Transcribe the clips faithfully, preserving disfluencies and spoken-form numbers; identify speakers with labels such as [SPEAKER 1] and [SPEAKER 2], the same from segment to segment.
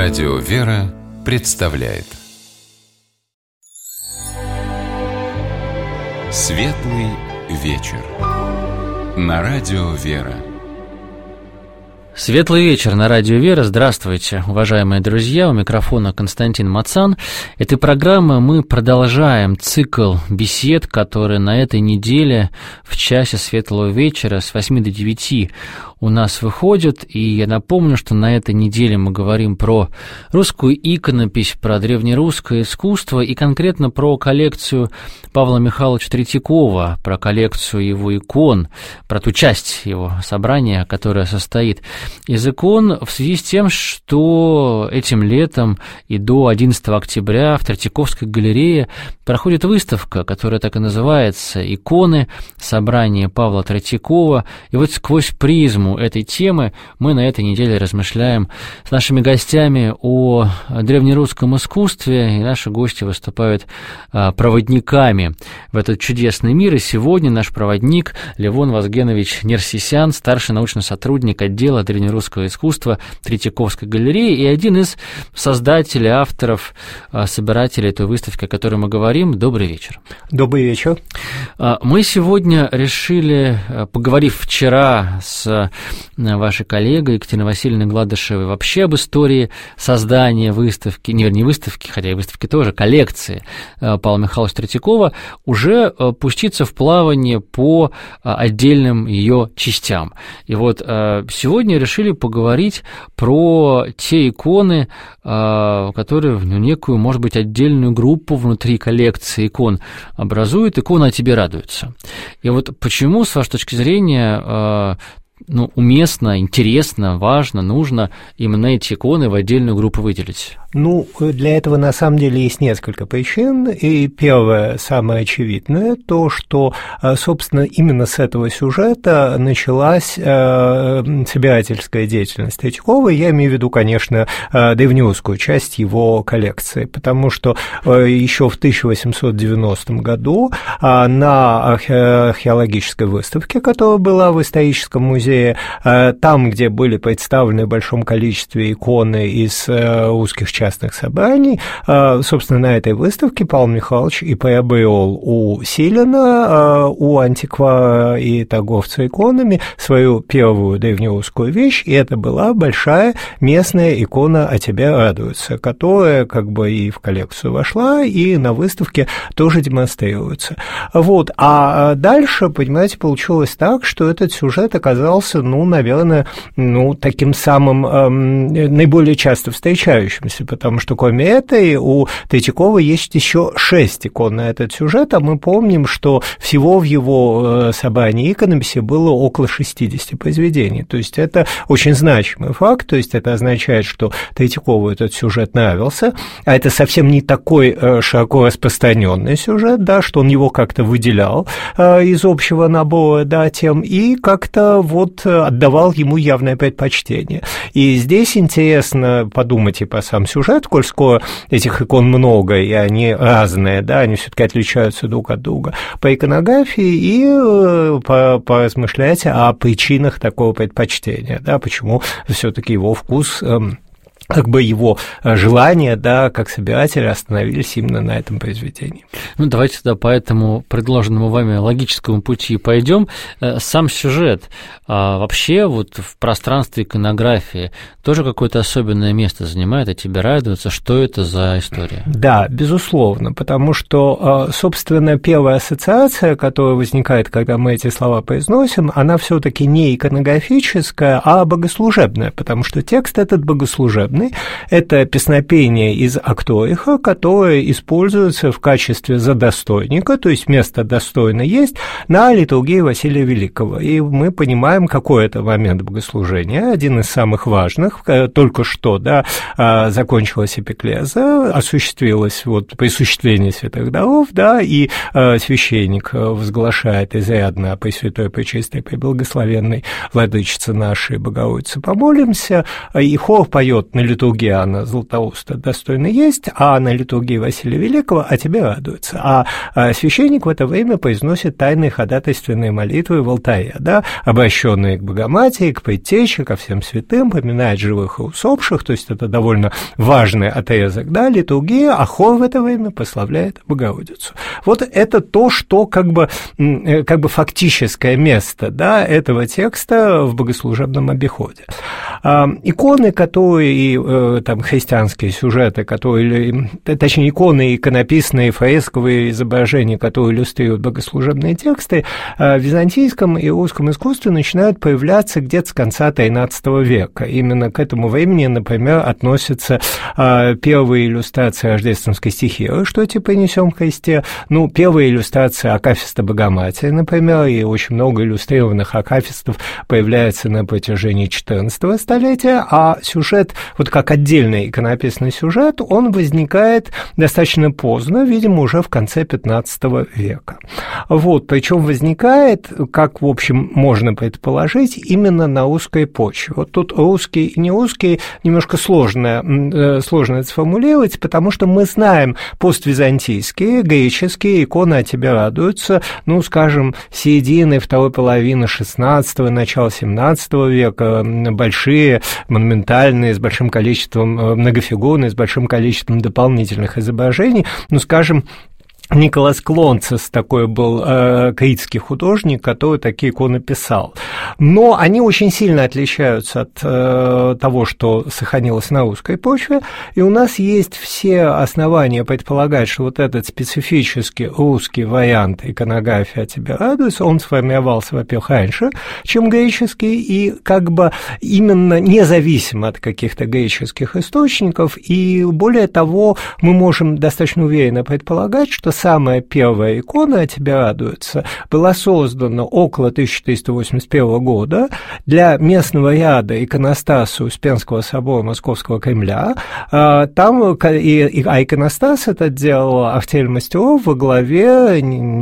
[SPEAKER 1] Радио «Вера» представляет Светлый вечер на Радио «Вера».
[SPEAKER 2] Светлый вечер на Радио «Вера». Здравствуйте, уважаемые друзья. У микрофона Константин Мацан. Этой программы мы продолжаем цикл бесед, который на этой неделе в часе Светлого вечера с восьми до девяти у нас выходит. И я напомню, что на этой неделе мы говорим про русскую иконопись, про древнерусское искусство и конкретно про коллекцию Павла Михайловича Третьякова, про коллекцию его икон, про ту часть его собрания, которая состоит из икон, в связи с тем, что этим летом и до одиннадцатого октября в Третьяковской галерее проходит выставка, которая так и называется «Иконы. Собрание Павла Третьякова». И вот сквозь призму этой темы мы на этой неделе размышляем с нашими гостями о древнерусском искусстве, и наши гости выступают проводниками в этот чудесный мир. И сегодня наш проводник Левон Вазгенович Нерсисян, старший научный сотрудник отдела древнерусского искусства Третьяковской галереи и один из создателей, авторов, собирателей этой выставки, о которой мы говорим. Добрый вечер.
[SPEAKER 3] Добрый вечер.
[SPEAKER 2] Мы сегодня решили, поговорив вчера с вашей коллегой Екатериной Васильевной Гладышевой вообще об истории создания выставки, не, не выставки, хотя и выставки тоже, коллекции Павла Михайловича Третьякова, уже пуститься в плавание по отдельным ее частям. И вот сегодня решили поговорить про те иконы, которые ну, некую, может быть, отдельную группу внутри коллекции икон образуют. Икона о тебе радуется. И вот почему, с вашей точки зрения, ну, уместно, интересно, важно, нужно именно эти иконы в отдельную группу выделить?
[SPEAKER 3] Ну, для этого на самом деле есть несколько причин. И первое, самое очевидное, то, что, собственно, именно с этого сюжета началась э, собирательская деятельность Третьякова. Я имею в виду, конечно, древнерусскую часть его коллекции, потому что э, еще в тысяча восемьсот девяностом году э, на археологической выставке, которая была в историческом музее, э, там, где были представлены в большом количестве иконы из э, русских частей, частных собраний. Собственно, на этой выставке Павел Михайлович и приобрел у Силина, у антиквара и торговца иконами свою первую древнерусскую вещь, и это была большая местная икона «О тебе радуются», которая как бы и в коллекцию вошла, и на выставке тоже демонстрируется. Вот. А дальше, понимаете, получилось так, что этот сюжет оказался, ну, наверное, ну, таким самым эм, наиболее часто встречающимся, потому что кроме этой у Третьякова есть еще шесть икон на этот сюжет, а мы помним, что всего в его собрании иконописи было около шестидесяти произведений. То есть это очень значимый факт, то есть это означает, что Третьякову этот сюжет нравился, а это совсем не такой широко распространенный сюжет, да, что он его как-то выделял из общего набора, да, тем, и как-то вот отдавал ему явное предпочтение. И здесь интересно подумать и по сам сюжет, коль скоро этих икон много, и они разные, да, они все-таки отличаются друг от друга по иконографии, и поразмышлять о причинах такого предпочтения, да, почему все-таки его вкус, как бы его желания, да, как собирателя остановились именно на этом произведении.
[SPEAKER 2] Ну, давайте тогда по этому предложенному вами логическому пути пойдем. Сам сюжет а вообще вот в пространстве иконографии тоже какое-то особенное место занимает, «О тебе радуются». Что это за история?
[SPEAKER 3] Да, безусловно, потому что, собственно, первая ассоциация, которая возникает, когда мы эти слова произносим, она все-таки не иконографическая, а богослужебная, потому что текст этот богослужебный. Это песнопение из акториха, которое используется в качестве задостойника, то есть место достойно есть на литургии Василия Великого. И мы понимаем, какой это момент богослужения, один из самых важных. Только что, да, закончилась эпиклеза, осуществилось вот присуществление святых даров, да, и священник возглашает изрядно о Пресвятой, Пречистой, Преблагословенной Владычице нашей Богородице помолимся, и хор поет на литургии Иоанна Златоуста достойно есть, а на литургии Василия Великого о тебе радуются. А, а священник в это время произносит тайные ходатайственные молитвы в алтаре, да, обращенные к Богоматери, к Предтече, ко всем святым, поминает живых и усопших, то есть это довольно важный отрезок, да, литургии, а хор в это время прославляет Богородицу. Вот это то, что как бы, как бы фактическое место, да, этого текста в богослужебном обиходе. Иконы, которые, там, христианские сюжеты, которые, точнее, иконы, иконописные, фресковые изображения, которые иллюстрируют богослужебные тексты, в византийском и русском искусстве начинают появляться где-то с конца тринадцатого века. Именно к этому времени, например, относятся первые иллюстрации рождественской стихиры, что типа «Несем в Христе», ну, первые иллюстрации акафиста Богоматери, например, и очень много иллюстрированных акафистов появляется на протяжении четырнадцатого столетия, а сюжет, вот как отдельный иконописный сюжет, он возникает достаточно поздно, видимо, уже в конце пятнадцатого века. Вот, причем возникает, как, в общем, можно предположить, именно на русской почве. Вот тут русский и не русский немножко сложно, сложно это сформулировать, потому что мы знаем поствизантийские, греческие иконы о тебе радуются, ну, скажем, середины второй половины шестнадцатого, начала семнадцатого века, большие, монументальные, с большим количеством, многофигурные, с большим количеством дополнительных изображений, ну, скажем, Николас Клонцес такой был э, критский художник, который такие иконы писал. Но они очень сильно отличаются от э, того, что сохранилось на русской почве, и у нас есть все основания предполагать, что вот этот специфический русский вариант иконографии «О тебе радуются», он сформировался, во-первых, раньше, чем греческий, и как бы именно независимо от каких-то греческих источников, и более того, мы можем достаточно уверенно предполагать, что самая первая икона «О тебе радуются» была создана около тысяча четыреста восемьдесят первого года для местного ряда иконостаса Успенского собора Московского Кремля. Там, и, а иконостас этот делал Артель мастеров во главе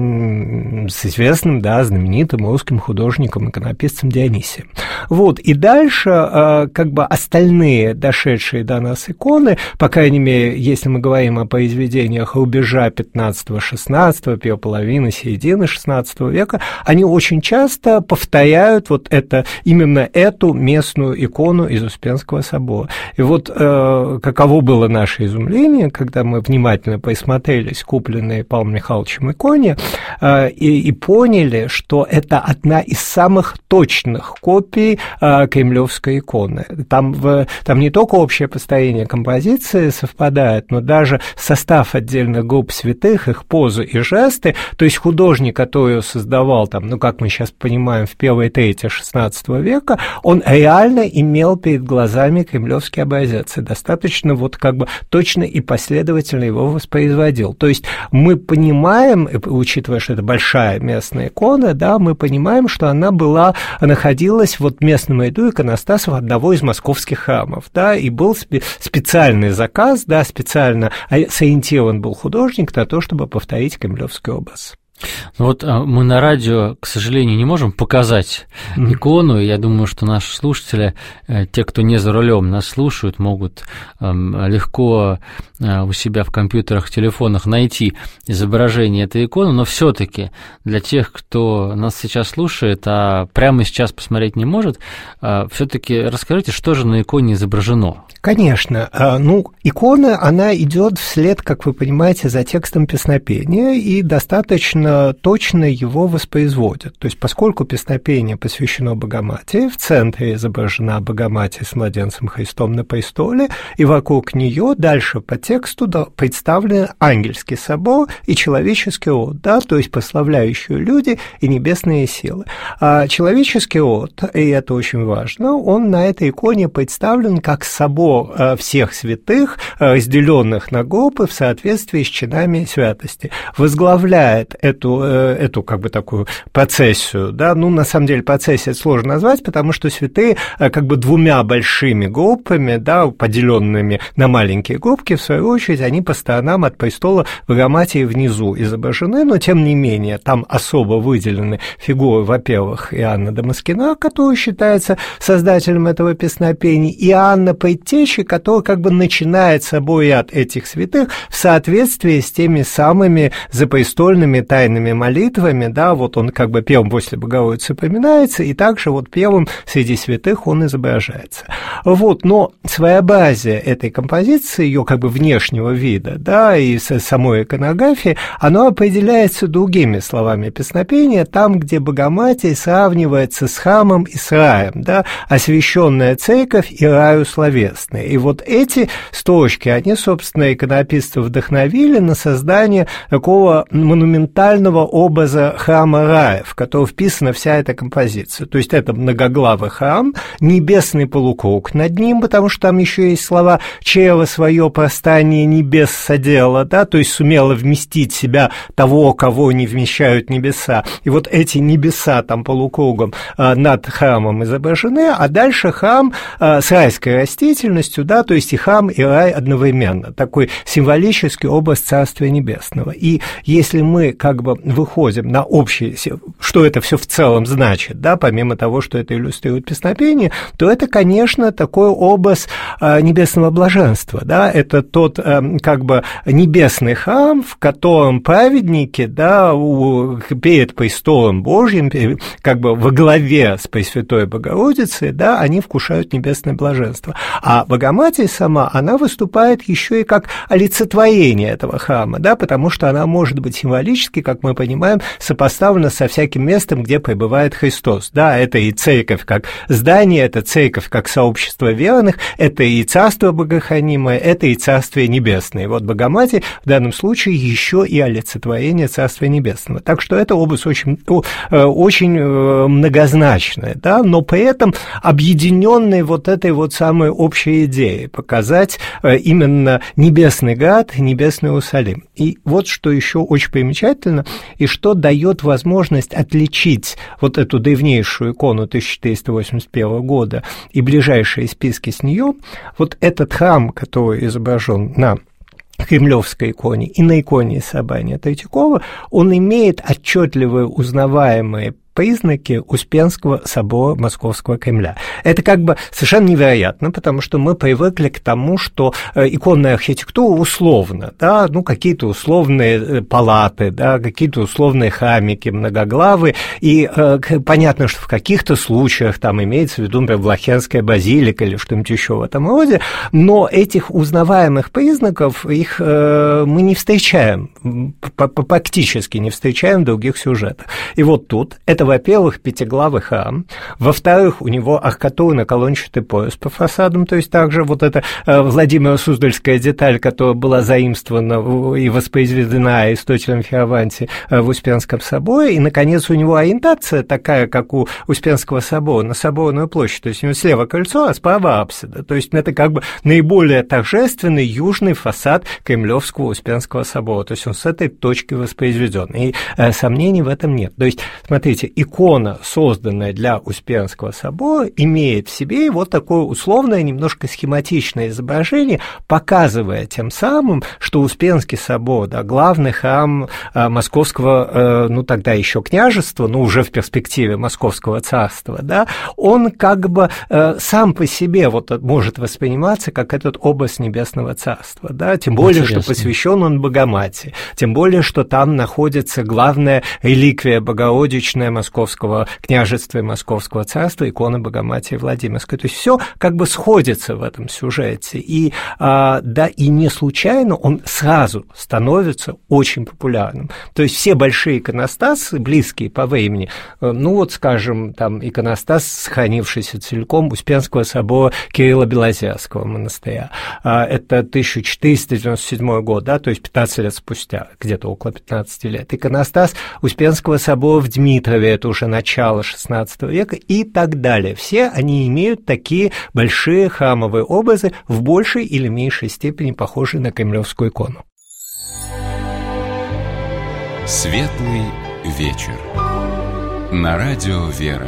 [SPEAKER 3] с известным, да, знаменитым русским художником, иконописцем Дионисием. Вот, и дальше как бы остальные дошедшие до нас иконы, по крайней мере, если мы говорим о произведениях рубежа пятнадцатого-шестнадцатого, первой половины, середины шестнадцатого века, они очень часто повторяют вот это, именно эту местную икону из Успенского собора. И вот э, каково было наше изумление, когда мы внимательно присмотрелись купленные Павлом Михайловичем иконе э, и, и поняли, что это одна из самых точных копий э, кремлевской иконы. Там, в, там не только общее построение композиции совпадает, но даже состав отдельных групп святых, их позы и жесты, то есть художник, который ее создавал, там, ну, как мы сейчас понимаем, в первой трети шестнадцатого века, он реально имел перед глазами кремлевский образец и достаточно вот как бы точно и последовательно его воспроизводил. То есть мы понимаем, учитывая, что это большая местная икона, да, мы понимаем, что она была, находилась вот в местном ряду иконостасов одного из московских храмов, да, и был спе- специальный заказ, да, специально сориентирован был художник на то, чтобы повторить кремлевский образ.
[SPEAKER 2] Вот мы на радио, к сожалению, не можем показать mm-hmm. икону, и я думаю, что наши слушатели, те, кто не за рулем нас слушают, могут легко у себя в компьютерах, телефонах найти изображение этой иконы, но все-таки для тех, кто нас сейчас слушает, а прямо сейчас посмотреть не может, все-таки расскажите, что же на иконе изображено?
[SPEAKER 3] Конечно. Ну, икона, она идет вслед, как вы понимаете, за текстом песнопения и достаточно точно его воспроизводит. То есть, поскольку песнопение посвящено Богоматери, в центре изображена Богоматерь с младенцем Христом на престоле, и вокруг нее дальше по тексту представлены ангельский собор и человеческий род, да, то есть прославляющие люди и небесные силы. А человеческий род, и это очень важно, он на этой иконе представлен как собор всех святых, разделенных на группы в соответствии с чинами святости. Возглавляет эту эту, эту как бы такую процессию, да, ну, на самом деле, процессию сложно назвать, потому что святые как бы двумя большими группами, да, поделенными на маленькие группки, в свою очередь, они по сторонам от престола Богоматери внизу изображены, но, тем не менее, там особо выделены фигуры, во-первых, Иоанна Дамаскина, который считается создателем этого песнопения, и Иоанна Предтечи, который как бы начинает собой ряд этих святых в соответствии с теми самыми запрестольными тайными молитвами, да, вот он как бы первым после Богородицы поминается, и также вот первым среди святых он изображается. Вот, но своеобразие этой композиции, ее как бы внешнего вида, да, и самой иконографии, оно определяется другими словами песнопения, там, где Богоматерь сравнивается с храмом и с раем, да, освященная церковь и раю словесный. И вот эти строчки, они, собственно, иконописцы вдохновили на создание такого монументального образа храма рая, в который вписана вся эта композиция. То есть это многоглавый храм, небесный полукруг над ним, потому что там еще есть слова «чрево свое простание небес содело», да, то есть сумело вместить в себя того, кого не вмещают небеса. И вот эти небеса там полукругом а, над храмом изображены, а дальше храм а, с райской растительностью, да, то есть и храм, и рай одновременно. Такой символический образ Царствия Небесного. И если мы как бы выходим на общий, что это все в целом значит, да, помимо того, что это иллюстрирует песнопение, то это, конечно, такой образ а, небесного блаженства, да, это тот а, как бы небесный храм, в котором праведники, да, у, перед престолом Божьим, как бы во главе с Пресвятой Богородицей, да, они вкушают небесное блаженство. А Богоматерь сама, она выступает еще и как олицетворение этого храма, да, потому что она может быть символически, как мы понимаем, сопоставлена со всяким местом, где пребывает Христос, да, это и церковь как здание, это церковь как сообщество верных, это и царство богохранимое, это и царствие небесное. И вот Богоматерь в данном случае еще и олицетворение Царствия Небесного. Так что это образ очень, очень многозначный, да, но при этом объединенный вот этой вот самой общей идеей показать именно небесный град, небесный Иерусалим. И вот что еще очень примечательно, и что дает возможность отличить вот эту древнейшую икону тысяча четыреста восемьдесят первого года и ближайшие списки с нее, вот этот храм, который изображен на кремлевской иконе и на иконе Собрания Третьякова, он имеет отчетливые узнаваемые признаки Успенского собора Московского Кремля. Это как бы совершенно невероятно, потому что мы привыкли к тому, что иконная архитектура условна, да, ну, какие-то условные палаты, да, какие-то условные храмики многоглавые, и э, понятно, что в каких-то случаях там имеется в виду, например, Влахенская базилика или что-нибудь еще в этом роде, но этих узнаваемых признаков их э, мы не встречаем, практически не встречаем в других сюжетах. И вот тут это, во-первых, пятиглавый храм, во-вторых, у него аркатурно-колончатый пояс по фасадам, то есть также вот эта Владимира Суздальская деталь, которая была заимствована и воспроизведена Аристотелем Фираванти в Успенском соборе, и, наконец, у него ориентация такая, как у Успенского собора, на Соборную площадь, то есть у него слева кольцо, а справа апсида, то есть это как бы наиболее торжественный южный фасад Кремлевского Успенского собора, то есть он с этой точки воспроизведен, и э, сомнений в этом нет. То есть, смотрите, икона, созданная для Успенского собора, имеет в себе вот такое условное, немножко схематичное изображение, показывая тем самым, что Успенский собор, да, главный храм а, московского, а, ну, тогда еще княжества, но уже в перспективе московского царства, да, он как бы а, сам по себе вот может восприниматься как этот образ небесного царства, да, тем более, Интересно. Что посвящен он Богоматери, тем более, что там находится главная реликвия богородичная Московского княжества и Московского царства, икона Богоматери Владимирской. То есть все как бы сходится в этом сюжете. И, а, да, и не случайно он сразу становится очень популярным. То есть все большие иконостасы, близкие по времени, ну вот, скажем, там иконостас, сохранившийся целиком Успенского собора Кирилла Белозерского монастыря. А, это тысяча четыреста девяносто седьмой год, да, то есть пятнадцать лет спустя, где-то около пятнадцати лет. Иконостас Успенского собора в Дмитрове, это уже начало шестнадцатого века и так далее. Все они имеют такие большие храмовые образы, в большей или меньшей степени похожие на кремлевскую икону.
[SPEAKER 1] Светлый вечер. На радио «Вера».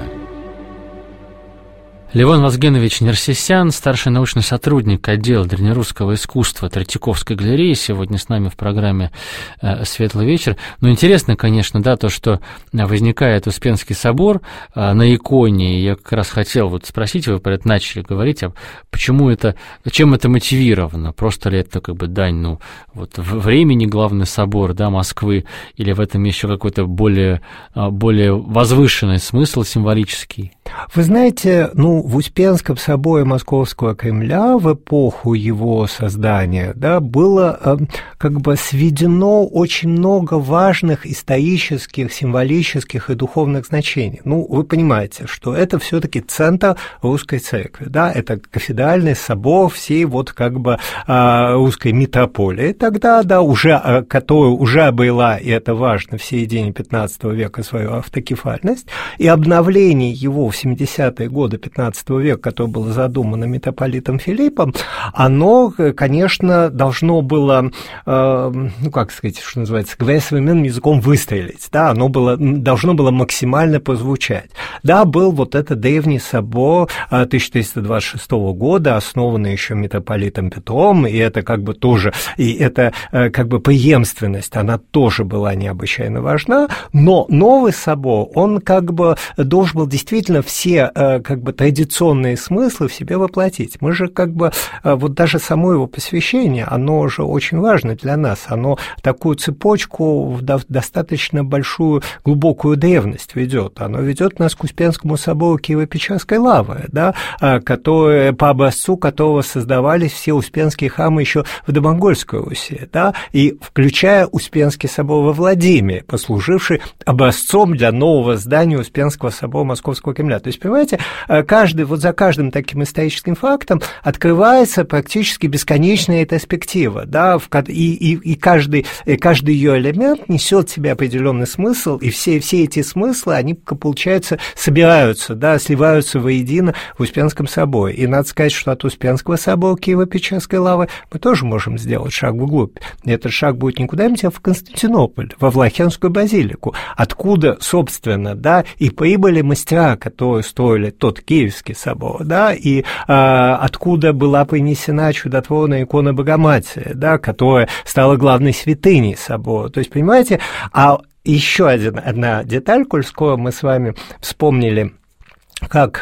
[SPEAKER 2] Левон Вазгенович Нерсесян, старший научный сотрудник отдела древнерусского искусства Третьяковской галереи, сегодня с нами в программе «Светлый вечер». Но интересно, конечно, да, то, что возникает Успенский собор на иконе. Я как раз хотел вот спросить, вы про это начали говорить, а почему это, чем это мотивировано? Просто ли это как бы дань, ну, вот времени главный собор, да, Москвы, или в этом еще какой-то более, более возвышенный смысл символический?
[SPEAKER 3] Вы знаете, ну, в Успенском соборе Московского Кремля в эпоху его создания, да, было э, как бы сведено очень много важных исторических, символических и духовных значений. Ну, вы понимаете, что это все-таки центр русской церкви, да, это кафедральный собор всей вот как бы э, русской митрополии тогда, да, уже, э, которая уже обрела, и это важно, в середине пятнадцатого века свою автокефальность, и обновление его в семидесятые годы пятнадцатого века, которое было задумано митрополитом Филиппом, оно, конечно, должно было, э, ну, как сказать, что называется, говоря современным языком, выстрелить, да, оно было, должно было максимально прозвучать. Да, был вот этот древний собор тысяча триста двадцать шестого года, основанный еще митрополитом Петром, и это как бы тоже, и это как бы преемственность, она тоже была необычайно важна, но новый собор, он как бы должен был действительно все как бы традиционные смыслы в себе воплотить. Мы же как бы, вот даже само его посвящение, оно же очень важно для нас, оно такую цепочку в достаточно большую, глубокую древность ведет. Оно ведет нас к Успенскому собору Киево-Печерской лавры, да, который, по образцу которого создавались все успенские храмы еще в домонгольской Руси, да, и включая Успенский собор во Владимире, послуживший образцом для нового здания Успенского собора Московского Кремля. То есть, понимаете, каждый, вот за каждым таким историческим фактом открывается практически бесконечная перспектива, да, и, и, и каждый, и каждый ее элемент несет в себе определенный смысл, и все, все эти смыслы, они, получается, собираются, да, сливаются воедино в Успенском соборе. И надо сказать, что от Успенского собора Киево-Печерской лавры мы тоже можем сделать шаг вглубь. И этот шаг будет не куда-нибудь, а в Константинополь, во Влахенскую базилику, откуда, собственно, да, и прибыли мастера, которые строили тот Киевский собор, да, и а, откуда была принесена чудотворная икона Богоматери, да, которая стала главной святыней собора. То есть, понимаете, а еще один, одна деталь, коль скоро мы с вами вспомнили, как,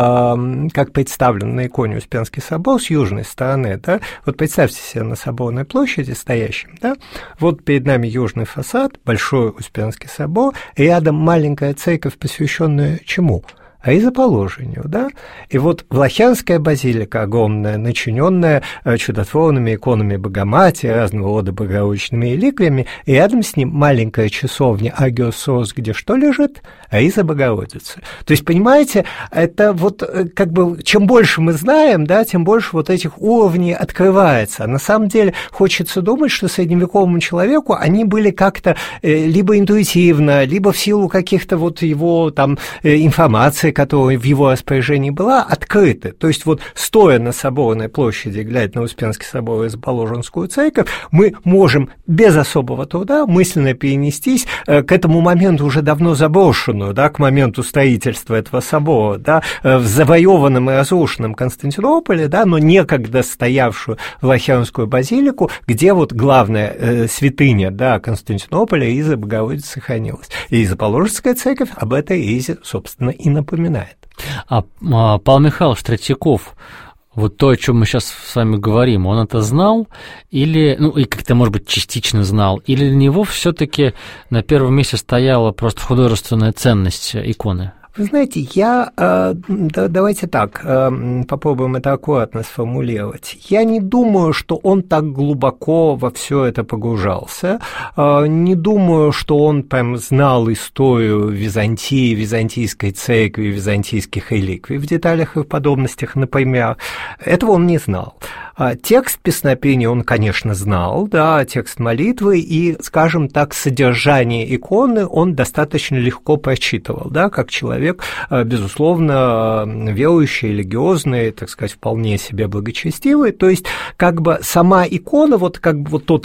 [SPEAKER 3] э, как представлен на иконе Успенский собор с южной стороны, да, вот представьте себе на Соборной площади стоящим, да, вот перед нами южный фасад, большой Успенский собор, рядом маленькая церковь, посвященная чему? Ризоположению, да, и вот Влахянская базилика огромная, начиненная чудотворными иконами Богоматери, разного рода богородичными реликвиями, и рядом с ним маленькая часовня Агиос Сос, где что лежит? Риза Богородицы. То есть, понимаете, это вот как бы, чем больше мы знаем, да, тем больше вот этих уровней открывается. А на самом деле хочется думать, что средневековому человеку они были как-то либо интуитивно, либо в силу каких-то вот его там информации, которая в его распоряжении была, открыты. То есть вот стоя на Соборной площади, глядя на Успенский собор и Заположенскую церковь, мы можем без особого труда мысленно перенестись к этому моменту уже давно заброшенную, да, к моменту строительства этого собора, да, в завоеванном и разрушенном Константинополе, да, но некогда стоявшую Влахянскую базилику, где вот главная э, святыня, да, Константинополя, Риза Богородицы, сохранилась. И Заположенская церковь об этой Ризе, собственно, и напоминает.
[SPEAKER 2] А, а Павел Михайлович Третьяков, вот то, о чем мы сейчас с вами говорим, он это знал или, ну, и как-то, может быть, частично знал, или для него все-таки на первом месте стояла просто художественная ценность иконы?
[SPEAKER 3] Вы знаете, я, э, да, давайте так, э, попробуем это аккуратно сформулировать. Я не думаю, что он так глубоко во все это погружался, э, не думаю, что он прям знал историю Византии, византийской церкви, византийских реликвий в деталях и в подробностях, например. Этого он не знал. Текст песнопения он, конечно, знал, да, текст молитвы, и, скажем так, содержание иконы он достаточно легко прочитывал, да, как человек, безусловно, верующий, религиозный, так сказать, вполне себе благочестивый, то есть, как бы, сама икона, вот как бы вот тот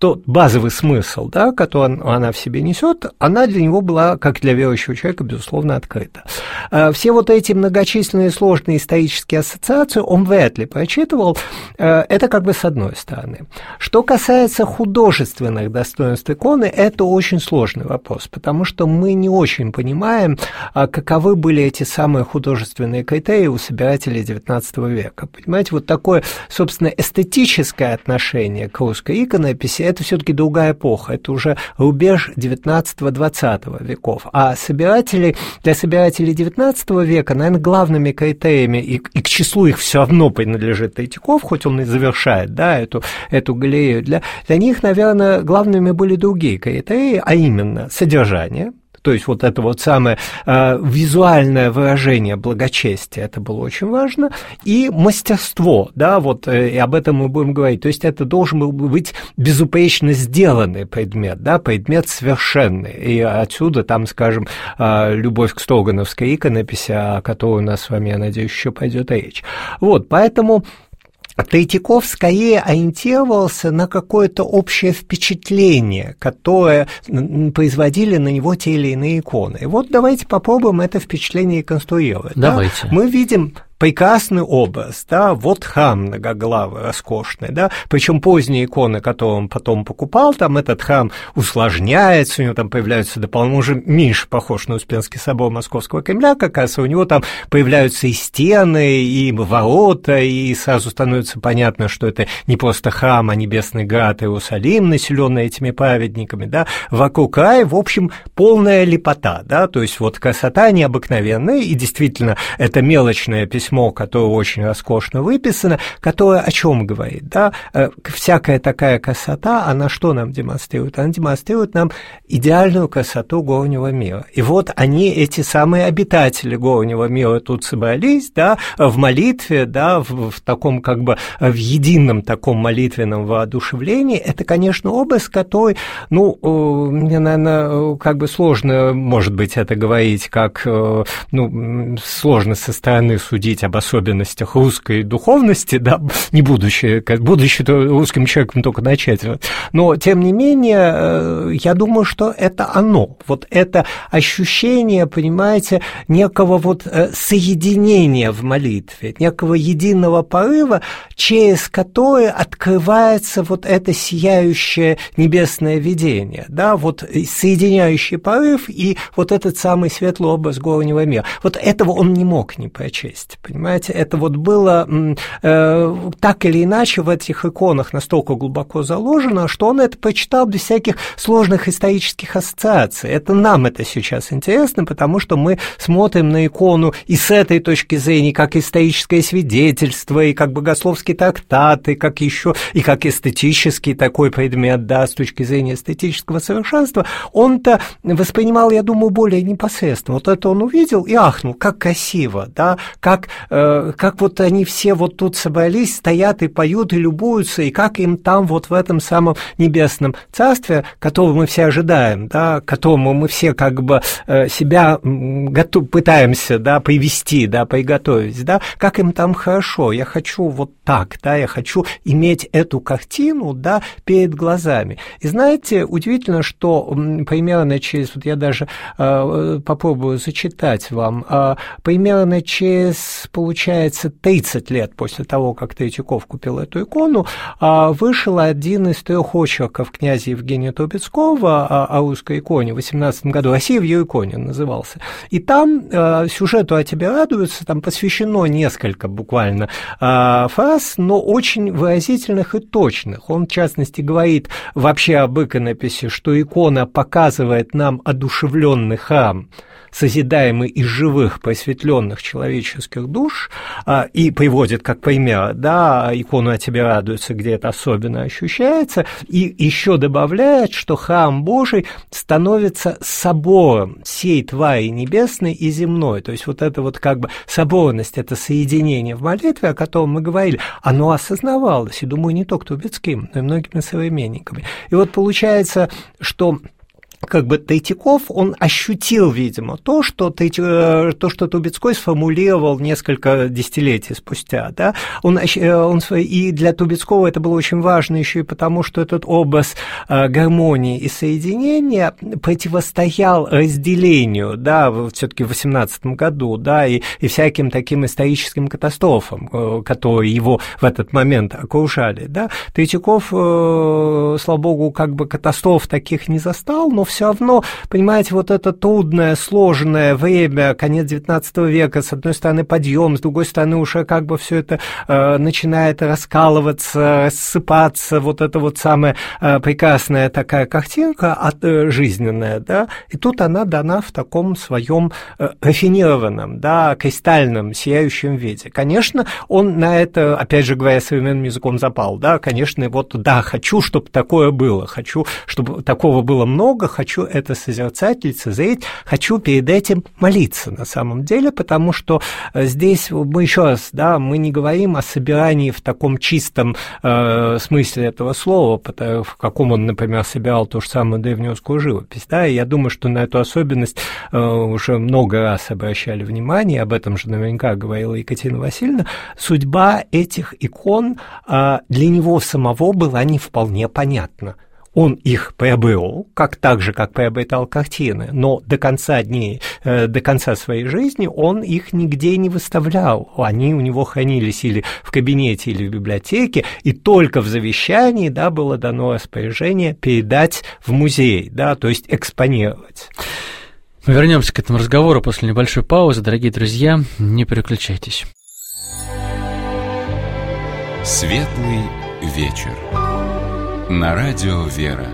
[SPEAKER 3] тот базовый смысл, да, который она в себе несет, она для него была, как для верующего человека, безусловно, открыта. Все вот эти многочисленные сложные исторические ассоциации он вряд ли прочитывал, это как бы с одной стороны. Что касается художественных достоинств иконы, это очень сложный вопрос, потому что мы не очень понимаем, каковы были эти самые художественные критерии у собирателей девятнадцатого века. Понимаете, вот такое, собственно, эстетическое отношение к русской иконописи, это все-таки другая эпоха, это уже рубеж девятнадцатого-двадцатого веков, а собиратели, для собирателей девятнадцатого века, наверное, главными критериями, и, и к числу их все равно принадлежит Третьяков, хоть он и завершает, да, эту, эту галерею, для, для них, наверное, главными были другие критерии, а именно содержание. То есть вот это вот самое э, визуальное выражение благочестия, это было очень важно, и мастерство, да, вот э, и об этом мы будем говорить. То есть это должен был быть безупречно сделанный предмет, да, предмет совершенный. И отсюда там, скажем, э, любовь к строгановской иконописи, о которой у нас с вами, я надеюсь, еще пойдет речь. Вот, поэтому Третьяков скорее ориентировался на какое-то общее впечатление, которое производили на него те или иные иконы. И вот давайте попробуем это впечатление конструировать.
[SPEAKER 2] Давайте.
[SPEAKER 3] Да? Мы видим прекрасный образ, да, вот храм многоглавый, роскошный, да, причем поздние иконы, которые он потом покупал, там этот храм усложняется, у него там появляются дополнительные, уже меньше похож на Успенский собор Московского Кремля, как раз, у него там появляются и стены, и ворота, и сразу становится понятно, что это не просто храм, а небесный град Иерусалим, населенный этими праведниками, да, вокруг рая, в общем, полная лепота, да, то есть вот красота необыкновенная, и действительно, это мелочное письмо, письмо, которое очень роскошно выписано, которое о чем говорит, да, всякая такая красота, она что нам демонстрирует? Она демонстрирует нам идеальную красоту горнего мира. И вот они, эти самые обитатели горнего мира тут собрались, да, в молитве, да, в, в таком как бы в едином таком молитвенном воодушевлении. Это, конечно, образ, который, ну, мне, наверное, как бы сложно, может быть, это говорить, как, ну, сложно со стороны судить об особенностях русской духовности, да, не будучи, будучи русским человеком только начать, но, тем не менее, я думаю, что это оно, вот это ощущение, понимаете, некого вот соединения в молитве, некого единого порыва, через которое открывается вот это сияющее небесное видение, да, вот соединяющий порыв и вот этот самый светлый образ горнего мира. Вот этого он не мог не прочесть. Понимаете, это вот было э, так или иначе в этих иконах настолько глубоко заложено, что он это прочитал без всяких сложных исторических ассоциаций. Это нам это сейчас интересно, потому что мы смотрим на икону и с этой точки зрения, как историческое свидетельство, и как богословский трактат, и как еще, и как эстетический такой предмет, да, с точки зрения эстетического совершенства, он-то воспринимал, я думаю, более непосредственно. Вот это он увидел и ахнул, как красиво, да, как как вот они все вот тут собрались, стоят и поют, и любуются, и как им там вот в этом самом небесном царстве, которого мы все ожидаем, да, к которому мы все как бы себя готов, пытаемся, да, привести, да, приготовить, да, как им там хорошо, я хочу вот так, да, я хочу иметь эту картину, да, перед глазами. И знаете, удивительно, что примерно через, вот я даже э, попробую зачитать вам, э, примерно через получается, тридцать лет после того, как Третьяков купил эту икону, вышел один из трех очерков князя Евгения Трубецкого о русской иконе в восемнадцатом году, «Россия в ее иконе» назывался. И там сюжету «О тебе радуются», там посвящено несколько буквально фраз, но очень выразительных и точных. Он, в частности, говорит вообще об иконописи, что икона показывает нам одушевленный храм, созидаемый из живых, просветленных человеческих душ, и приводит как пример, да, икону «О тебе радуются», где это особенно ощущается, и еще добавляет, что храм Божий становится собором всей твари небесной и земной, то есть вот это вот как бы соборность, это соединение в молитве, о котором мы говорили, оно осознавалось, и, думаю, не только Трубецким, но и многими современниками. И вот получается, что как бы Третьяков, он ощутил, видимо, то, что, то, что Трубецкой сформулировал несколько десятилетий спустя, да, он, он, и для Трубецкого это было очень важно еще и потому, что этот образ гармонии и соединения противостоял разделению, да, все-таки в восемнадцатом году, да, и, и всяким таким историческим катастрофам, которые его в этот момент окружали, да. Третьяков, слава богу, как бы катастроф таких не застал, но все равно, понимаете, вот это трудное, сложное время, конец девятнадцатого века, с одной стороны подъем, с другой стороны уже как бы все это э, начинает раскалываться, рассыпаться, вот это вот самая э, прекрасная такая картинка от, э, жизненная, да, и тут она дана в таком своем э, рафинированном, да, кристальном, сияющем виде. Конечно, он на это, опять же говоря, современным языком запал, да, конечно, вот, да, хочу, чтобы такое было, хочу, чтобы такого было много, хочу это созерцать, лицезреть, хочу перед этим молиться на самом деле, потому что здесь мы еще раз, да, мы не говорим о собирании в таком чистом э, смысле этого слова, в каком он, например, собирал ту же самую древнерусскую живопись, да, и я думаю, что на эту особенность э, уже много раз обращали внимание, об этом же наверняка говорила Екатерина Васильевна, судьба этих икон э, для него самого была не вполне понятна. Он их приобрел, как так же, как приобретал картины, но до конца дней, э, до конца своей жизни он их нигде не выставлял. Они у него хранились или в кабинете, или в библиотеке, и только в завещании, да, было дано распоряжение передать в музей, да, то есть экспонировать.
[SPEAKER 2] Мы вернемся к этому разговору после небольшой паузы. Дорогие друзья, не переключайтесь.
[SPEAKER 1] Светлый вечер. На радио «Вера».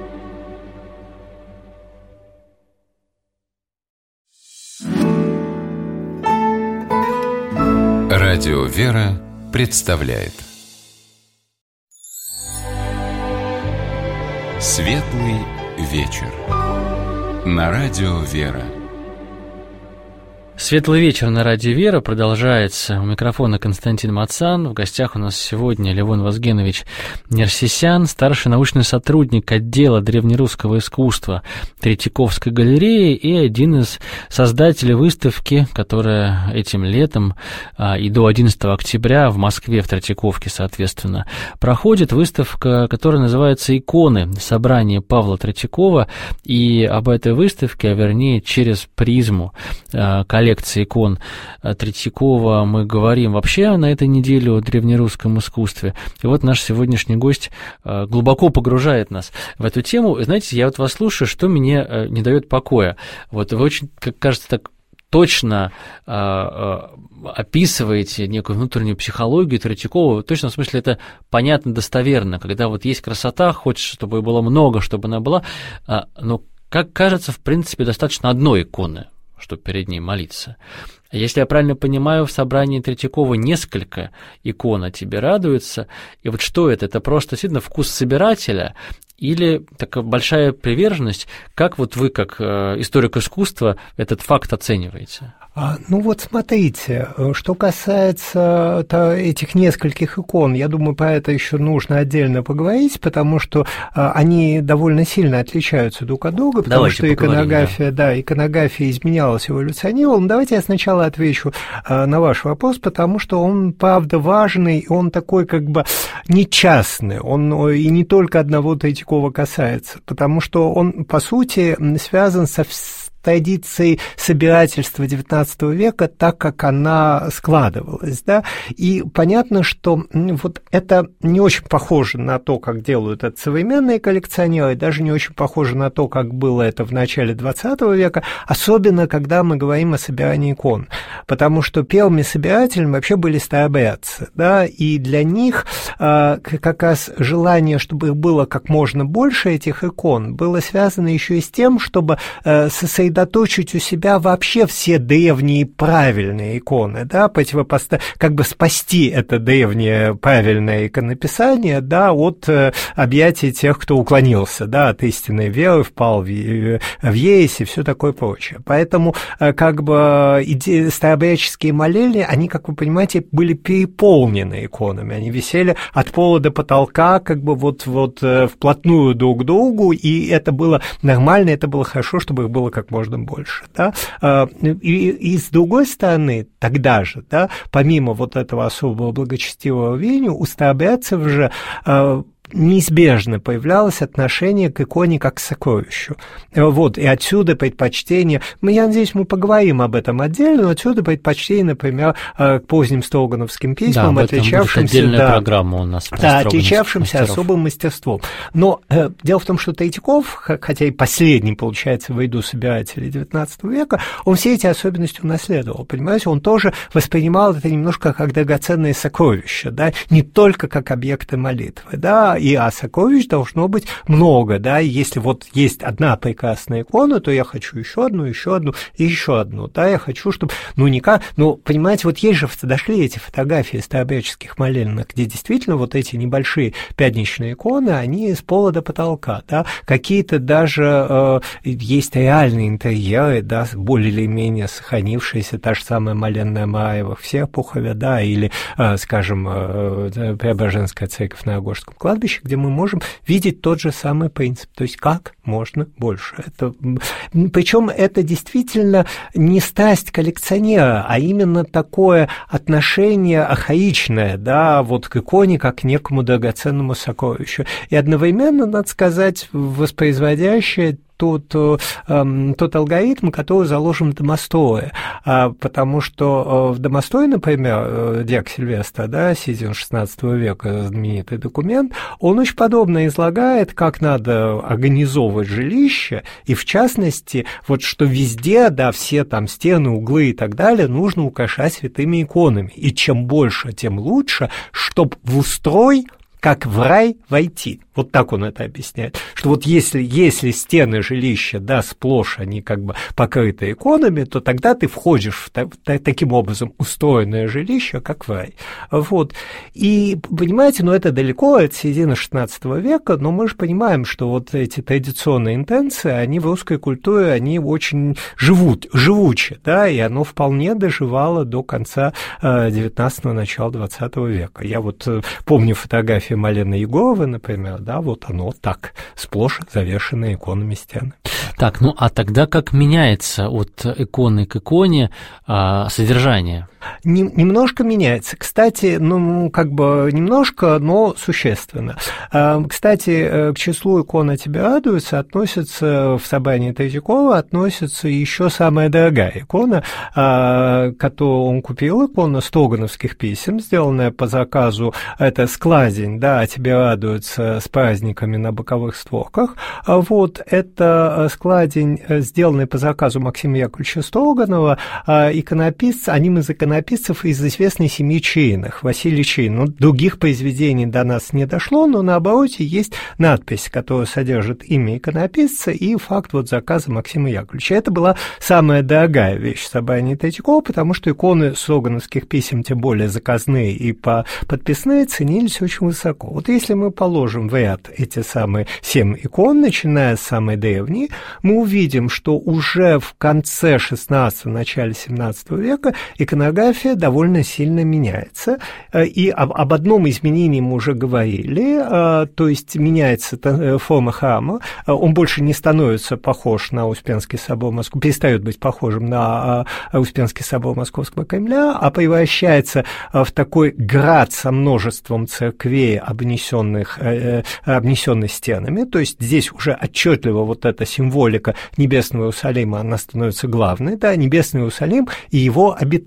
[SPEAKER 1] Радио «Вера» представляет Светлый вечер. На радио «Вера».
[SPEAKER 2] Светлый вечер на радио «Вера» продолжается. У микрофона Константин Мацан. В гостях у нас сегодня Левон Вазгенович Нерсисян, старший научный сотрудник отдела древнерусского искусства Третьяковской галереи и один из создателей выставки, которая этим летом а, и до одиннадцатого октября в Москве, в Третьяковке, соответственно, проходит выставка, которая называется «Иконы. Собрание Павла Третьякова». И об этой выставке, а вернее через призму а, коллекции икон Третьякова мы говорим вообще на этой неделе о древнерусском искусстве. И вот наш сегодняшний гость глубоко погружает нас в эту тему. Знаете, я вот вас слушаю, что мне не дает покоя. Вот вы очень, как кажется, так точно описываете некую внутреннюю психологию Третьякова. В точном смысле это понятно, достоверно. Когда вот есть красота, хочешь, чтобы было много, чтобы она была, но, как кажется, в принципе, достаточно одной иконы, чтобы перед ней молиться. Если я правильно понимаю, в собрании Третьякова несколько икон о тебе радуются. И вот что это? Это просто действительно вкус собирателя или такая большая приверженность? Как вот вы, как историк искусства, этот факт оцениваете?
[SPEAKER 3] Ну вот смотрите, что касается этих нескольких икон, я думаю, про это еще нужно отдельно поговорить, потому что они довольно сильно отличаются друг от друга, потому давайте что иконография, да. да, иконография изменялась, эволюционировала. Но давайте я сначала отвечу на ваш вопрос, потому что он, правда, важный, он такой как бы не частный, он и не только одного Третьякова касается, потому что он, по сути, связан со традицией собирательства девятнадцатого века, так как она складывалась, да, и понятно, что вот это не очень похоже на то, как делают это современные коллекционеры, даже не очень похоже на то, как было это в начале двадцатого века, особенно когда мы говорим о собирании икон, потому что первыми собирателями вообще были старообрядцы, да, и для них э, как раз желание, чтобы их было как можно больше, этих икон, было связано еще и с тем, чтобы э, сосредоточить сосредоточить у себя вообще все древние правильные иконы, да, противопоставить, как бы спасти это древнее правильное иконописание, да, от э, объятий тех, кто уклонился, да, от истинной веры, впал в, в ересь и все такое прочее. Поэтому э, как бы идеи, старообрядческие молельни, они, как вы понимаете, были переполнены иконами, они висели от пола до потолка, как бы вот, вот э, вплотную друг к другу, и это было нормально, это было хорошо, чтобы их было как можно больше, да. Э, и, и с другой стороны, тогда же, да, помимо вот этого особого благочестивого веяния, у старообрядцев же э, неизбежно появлялось отношение к иконе как к сокровищу. Вот, и отсюда предпочтение, ну, я надеюсь, мы поговорим об этом отдельно, но отсюда предпочтение, например, к поздним строгановским письмам,
[SPEAKER 2] да,
[SPEAKER 3] отличавшимся...
[SPEAKER 2] отдельная
[SPEAKER 3] да,
[SPEAKER 2] программа у нас.
[SPEAKER 3] Да, отличавшимся мастеров. Особым мастерством. Но э, дело в том, что Третьяков, хотя и последний, получается, в ряду собирателей девятнадцатого века, он все эти особенности унаследовал, понимаете, он тоже воспринимал это немножко как драгоценные сокровища, да, не только как объекты молитвы, да, и а сокровищ должно быть много, да, и если вот есть одна прекрасная икона, то я хочу еще одну, еще одну и еще одну, да, я хочу, чтобы, ну, никак, ну, понимаете, вот есть же, дошли эти фотографии старообрядческих молельных, где действительно вот эти небольшие пятничные иконы, они с пола до потолка, да, какие-то даже э, есть реальные интерьеры, да, более или менее сохранившиеся, та же самая моленная Марева в Серпухове, да, или, э, скажем, э, Преображенская церковь на Огорском кладбище, где мы можем видеть тот же самый принцип, то есть как можно больше. Это, причем это действительно не страсть коллекционера, а именно такое отношение архаичное, да, вот к иконе как к некому драгоценному сокровищу. И одновременно, надо сказать, воспроизводящее Тот, тот алгоритм, который заложен в домострое, потому что в домострое, например, Диак Сильвестр, да, Сизион шестнадцатого века, знаменитый документ, он очень подробно излагает, как надо организовывать жилище, и в частности, вот что везде, да, все там стены, углы и так далее нужно украшать святыми иконами, и чем больше, тем лучше, чтобы в устрой как в рай войти. Вот так он это объясняет. Что вот если, если стены жилища, да, сплошь они как бы покрыты иконами, то тогда ты входишь в та, та, таким образом устроенное жилище, как в рай. Вот. И, понимаете, ну это далеко от середины шестнадцатого века, но мы же понимаем, что вот эти традиционные интенции, они в русской культуре, они очень живут, живучи, да, и оно вполне доживало до конца девятнадцатого, начала двадцатого века. Я вот помню фотографии Малены Егоровой, например, да, вот оно так, сплошь завешено иконами стены.
[SPEAKER 2] Так, ну а тогда как меняется от иконы к иконе а, содержание?
[SPEAKER 3] Немножко меняется. Кстати, ну, как бы немножко, но существенно. Кстати, к числу икон «Тебе радуются» относится, в собрании Третьякова относится еще самая дорогая икона, которую он купил, икона Строгановских писем, сделанная по заказу, это складень, да, «А тебе радуются» с праздниками на боковых створках. Вот, это складень, сделанный по заказу Максима Яковлевича Строганова, иконописца, одним из иконописцев Иконописцев из известной семьи Чейных, Василий Чейн. Ну, других произведений до нас не дошло, но на обороте есть надпись, которая содержит имя иконописца и факт вот заказа Максима Яковлевича. Это была самая дорогая вещь в собрании Третьякова, потому что иконы Строгановских писем, тем более заказные и по подписные, ценились очень высоко. Вот если мы положим в ряд эти самые семь икон, начиная с самой древней, мы увидим, что уже в конце шестнадцатого, начале семнадцатого века иконография довольно сильно меняется, и об, об одном изменении мы уже говорили, то есть меняется форма храма, он больше не становится похож на Успенский собор Москвы, перестает быть похожим на Успенский собор Московского Кремля, а превращается в такой град со множеством церквей, обнесенных, обнесенных стенами, то есть здесь уже отчетливо вот эта символика Небесного Иерусалима, она становится главной, да, Небесный Иерусалим и его обитатели.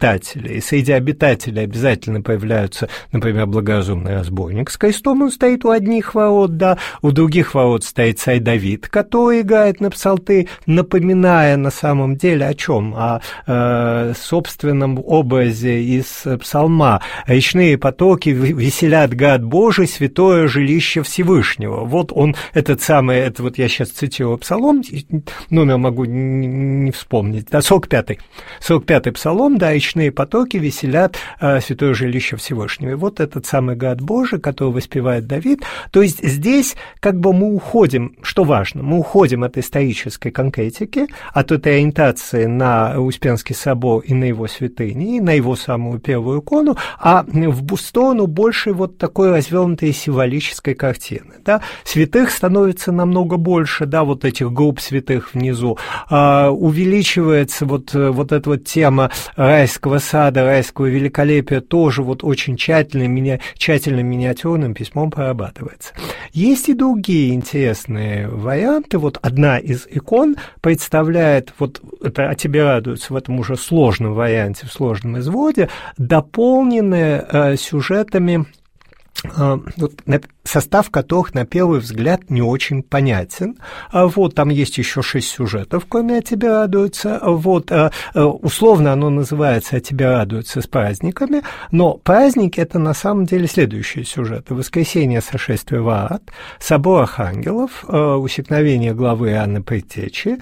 [SPEAKER 3] обитателей. И среди обитателей обязательно появляются, например, благоразумный разбойник с крестом, он стоит у одних ворот, да, у других ворот стоит царь Давид, который играет на псалты, напоминая на самом деле о чем? О э, собственном образе из псалма. Речные потоки веселят град Божий, святое жилище Всевышнего. Вот он, этот самый, это вот я сейчас цитирую псалом, номер могу не вспомнить, да, сорок пятый. сорок пятый псалом, да, речные потоки веселят э, святое жилище Всевышнего. И вот этот самый град Божий, который воспевает Давид. То есть здесь как бы мы уходим, что важно, мы уходим от исторической конкретики, от этой ориентации на Успенский собор и на его святыни, и на его самую первую икону, а в сторону больше вот такой развернутой символической картины. Да. Святых становится намного больше, да, вот этих групп святых внизу, а, увеличивается вот, вот эта вот тема райского сада, райского великолепия, тоже вот очень тщательно, меня, тщательно миниатюрным письмом прорабатывается. Есть и другие интересные варианты. Вот одна из икон представляет, вот это «О тебе радуются» в этом уже сложном варианте, в сложном изводе, дополненные э, сюжетами, вот, состав которых на первый взгляд не очень понятен. Вот, там есть еще шесть сюжетов, кроме «О тебе радуются». Вот, условно оно называется «О тебе радуются» с праздниками, но праздники – это на самом деле следующие сюжеты. Воскресение, сошествие в ад, собор архангелов, усекновение главы Иоанна Предтечи,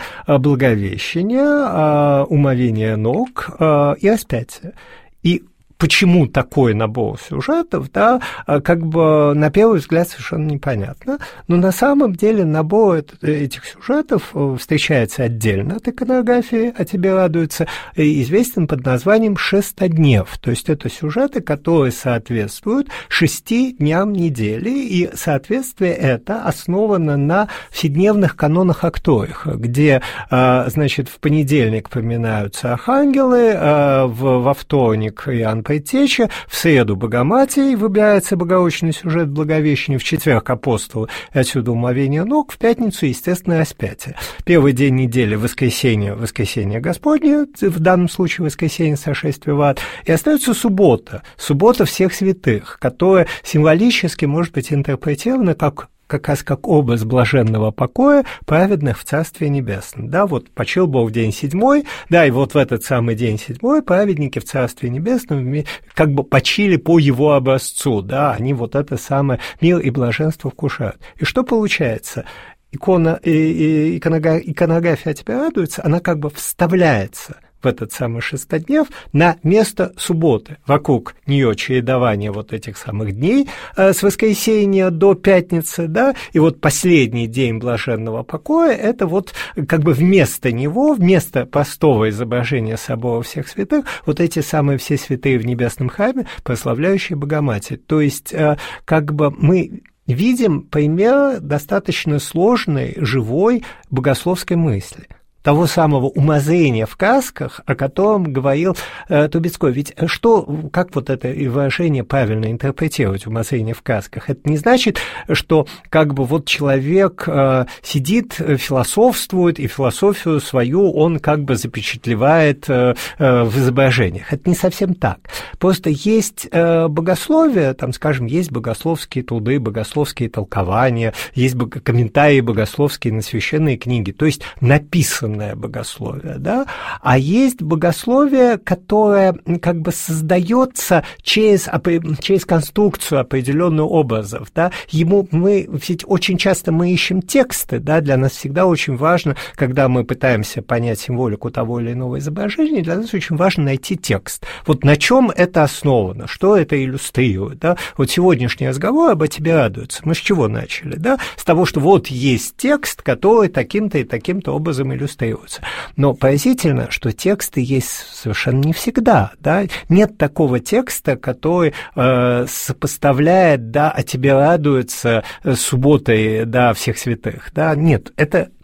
[SPEAKER 3] благовещение, умовение ног и распятие. И почему такой набор сюжетов, да, как бы на первый взгляд совершенно непонятно, но на самом деле набор этих сюжетов встречается отдельно от иконографии «О тебе радуются», известен под названием «Шестоднев», то есть это сюжеты, которые соответствуют шести дням недели, и соответствие это основано на вседневных канонах Акториха, где, значит, в понедельник поминаются архангелы, во вторник Иоанн Предтеча, в среду Богоматерь, выбирается богородичный сюжет Благовещения, в четверг апостолы, отсюда умовение ног, в пятницу, естественно, распятие. Первый день недели – воскресенье, воскресенье Господне, в данном случае воскресенье сошествия в ад, и остается суббота, суббота всех святых, которая символически может быть интерпретирована как как раз как образ блаженного покоя праведных в Царстве Небесном. Да, вот почил Бог в день седьмой, да, и вот в этот самый день седьмой праведники в Царстве Небесном как бы почили по его образцу, да, они вот это самое мир и блаженство вкушают. И что получается? Икона, и, и, иконография «О тебе радуется», она как бы вставляется в этот самый шестоднев на место субботы. Вокруг нее чередование вот этих самых дней э, с воскресенья до пятницы, да, и вот последний день блаженного покоя – это вот как бы вместо него, вместо простого изображения собора всех святых, вот эти самые все святые в небесном храме, прославляющие Богоматерь. То есть э, как бы мы видим пример достаточно сложной, живой богословской мысли. Того самого умозрения в касках, о котором говорил э, Трубецкой. Ведь что, как вот это выражение правильно интерпретировать, умозрение в касках? Это не значит, что как бы вот человек э, сидит, философствует, и философию свою он как бы запечатлевает э, э, в изображениях. Это не совсем так. Просто есть э, богословие, там, скажем, есть богословские труды, богословские толкования, есть бог- комментарии богословские на священные книги, то есть написано богословие, да, а есть богословие, которое как бы создается через, через конструкцию определенных образов, да, ему мы, ведь очень часто мы ищем тексты, да, для нас всегда очень важно, когда мы пытаемся понять символику того или иного изображения, для нас очень важно найти текст. Вот на чем это основано, что это иллюстрирует, да, вот сегодняшний разговор об «О тебе радуются», мы с чего начали, да, с того, что вот есть текст, который таким-то и таким-то образом иллюстрирует. Но поразительно, что тексты есть совершенно не всегда, да? Нет такого текста, который э, сопоставляет, да, «О тебе радуются» с субботой, да, всех святых, да? Нет, это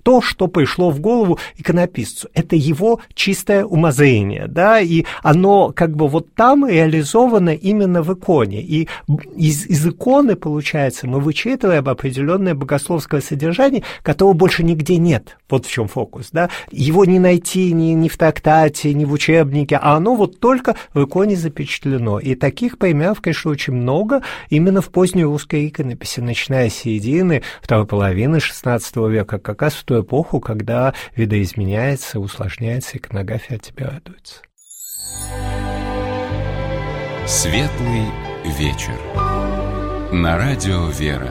[SPEAKER 3] то, что пришло в голову иконописцу. Это его чистое умозрение, да, и оно как бы вот там реализовано именно в иконе. И из, из иконы, получается, мы вычитываем определенное богословское содержание, которого больше нигде нет. Вот в чем фокус, да. Его не найти ни, ни в трактате, ни в учебнике, а оно вот только в иконе запечатлено. И таких примеров, конечно, очень много именно в поздней русской иконописи, начиная с середины второй половины шестнадцатого века, как раз в ту эпоху, когда видоизменяется, усложняется иконография, от тебя радуется.
[SPEAKER 1] Светлый вечер. На радио «Вера».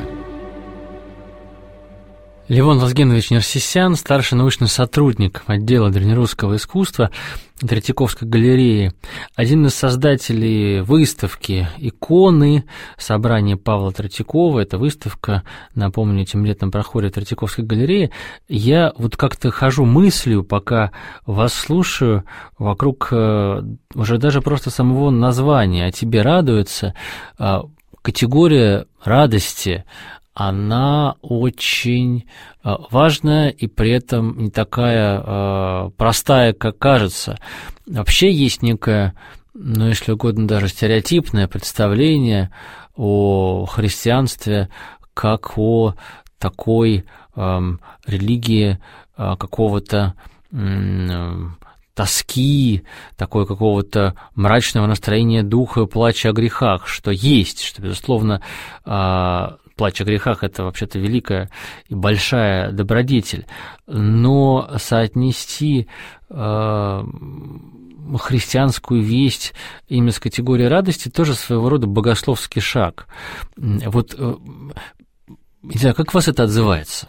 [SPEAKER 2] Левон Вазгенович Нерсисян, старший научный сотрудник отдела древнерусского искусства Третьяковской галереи, один из создателей выставки «Иконы», собрания Павла Третьякова. Эта выставка, напомню, этим летом проходит в Третьяковской галерее. Я вот как-то хожу мыслью, пока вас слушаю, вокруг уже даже просто самого названия «О тебе радуется». Категория радости, она очень важная и при этом не такая простая, как кажется. Вообще есть некое, ну, если угодно, даже стереотипное представление о христианстве как о такой эм, религии э, какого-то эм, тоски, такой какого-то мрачного настроения духа, плача о грехах, что есть, что, безусловно, э, плач о грехах – это вообще-то великая и большая добродетель, но соотнести э, христианскую весть именно с категорией радости тоже своего рода богословский шаг. Вот, э, не знаю, как вас это отзывается?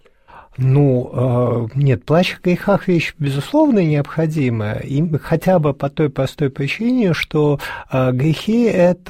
[SPEAKER 3] Ну, нет, плач о грехах – вещь, безусловно, необходимая, и хотя бы по той простой причине, что грехи –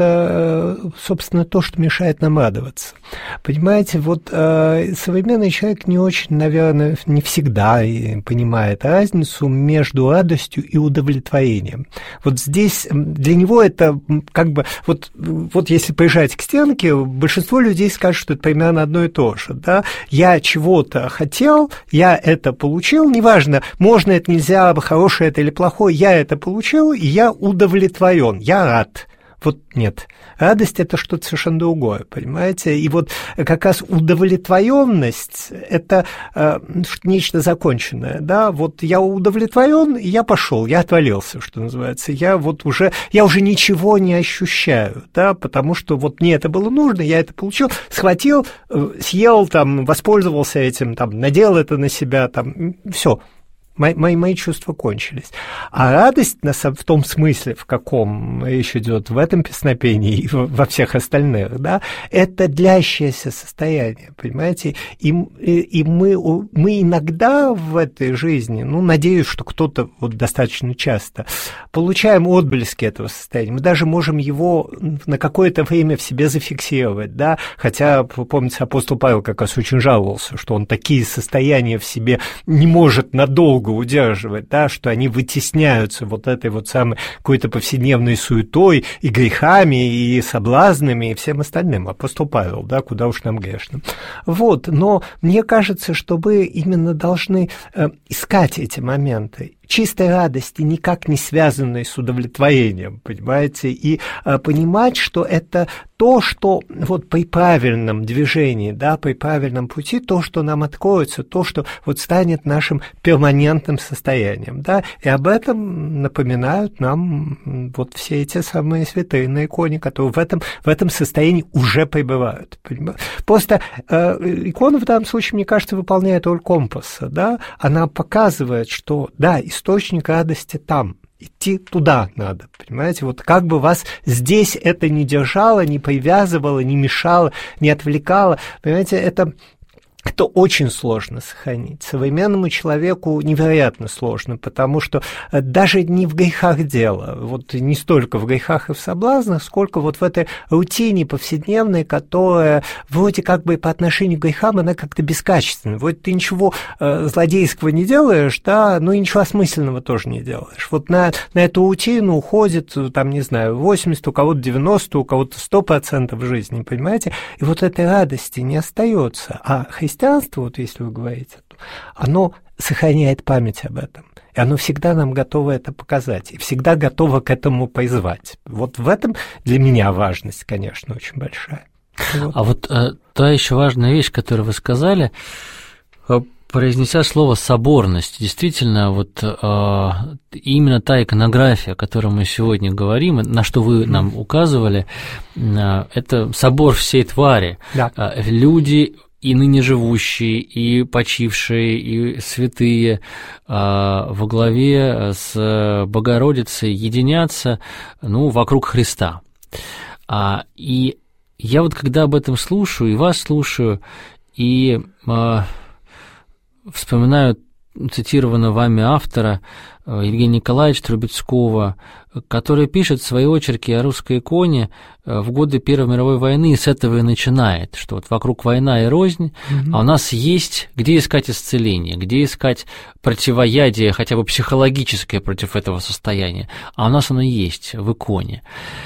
[SPEAKER 3] это, собственно, то, что мешает нам радоваться. Понимаете, вот современный человек не очень, наверное, не всегда понимает разницу между радостью и удовлетворением. Вот здесь для него это как бы, вот, вот если приезжать к стенке, большинство людей скажут, что это примерно одно и то же, да, я чего-то хотел, я это получил, неважно, можно это, нельзя, хорошее это или плохое, я это получил, и я удовлетворен, я рад. Вот нет, радость – это что-то совершенно другое, понимаете? И вот как раз удовлетворенность – это э, нечто законченное, да? Вот я удовлетворен, и я пошел, я отвалился, что называется. Я вот уже, я уже ничего не ощущаю, да, потому что вот мне это было нужно, я это получил, схватил, съел, там, воспользовался этим, там, надел это на себя, там, все. Мои, мои, мои чувства кончились. А радость в том смысле, в каком речь идет в этом песнопении и во всех остальных, да, это длящееся состояние, понимаете? И, и, и мы, мы иногда в этой жизни, ну, надеюсь, что кто-то вот достаточно часто, получаем отблески этого состояния. Мы даже можем его на какое-то время в себе зафиксировать, да, хотя, помните, апостол Павел как раз очень жаловался, что он такие состояния в себе не может надолго удерживать, да, что они вытесняются вот этой вот самой какой-то повседневной суетой и грехами, и соблазнами, и всем остальным. Апостол Павел, да, куда уж нам грешным. Вот, но мне кажется, что вы именно должны э, искать эти моменты чистой радости, никак не связанной с удовлетворением, понимаете, и а, понимать, что это то, что вот при правильном движении, да, при правильном пути, то, что нам откроется, то, что вот станет нашим перманентным состоянием, да, и об этом напоминают нам вот все эти самые святые на иконе, которые в этом, в этом состоянии уже пребывают, понимаете? Просто э, икона в данном случае, мне кажется, выполняет роль компаса, да, она показывает, что, да, источник радости там, идти туда надо, понимаете, вот как бы вас здесь это не держало, не привязывало, не мешало, не отвлекало, понимаете, это... Это очень сложно сохранить. Современному человеку невероятно сложно, потому что даже не в грехах дело, вот не столько в грехах и в соблазнах, сколько вот в этой рутине повседневной, которая вроде как бы по отношению к грехам, она как-то бескачественна. Вот ты ничего э, злодейского не делаешь, да, ну и ничего осмысленного тоже не делаешь. Вот на, на эту рутину уходит, там, не знаю, восемьдесят, у кого-то девяносто, у кого-то сто процентов жизни, понимаете? И вот этой радости не остается. А христианство, вот если вы говорите, оно сохраняет память об этом. И оно всегда нам готово это показать, и всегда готово к этому призвать. Вот в этом для меня важность, конечно, очень большая. Вот.
[SPEAKER 2] А вот э, та еще важная вещь, которую вы сказали, э, произнеся слово «соборность», действительно, вот э, именно та иконография, о которой мы сегодня говорим, на что вы нам указывали, э, это собор всей твари.
[SPEAKER 3] Да.
[SPEAKER 2] Э, люди и ныне живущие, и почившие, и святые э, во главе с Богородицей единятся, ну, вокруг Христа. А, и я вот когда об этом слушаю, и вас слушаю, и э, вспоминаю цитированного вами автора Евгения Николаевича Трубецкого, который пишет свои очерки о русской иконе в годы Первой мировой войны, и с этого и начинает, что вот вокруг война и рознь, mm-hmm. а у нас есть где искать исцеление, где искать противоядие, хотя бы психологическое против этого состояния, а у нас оно есть в иконе.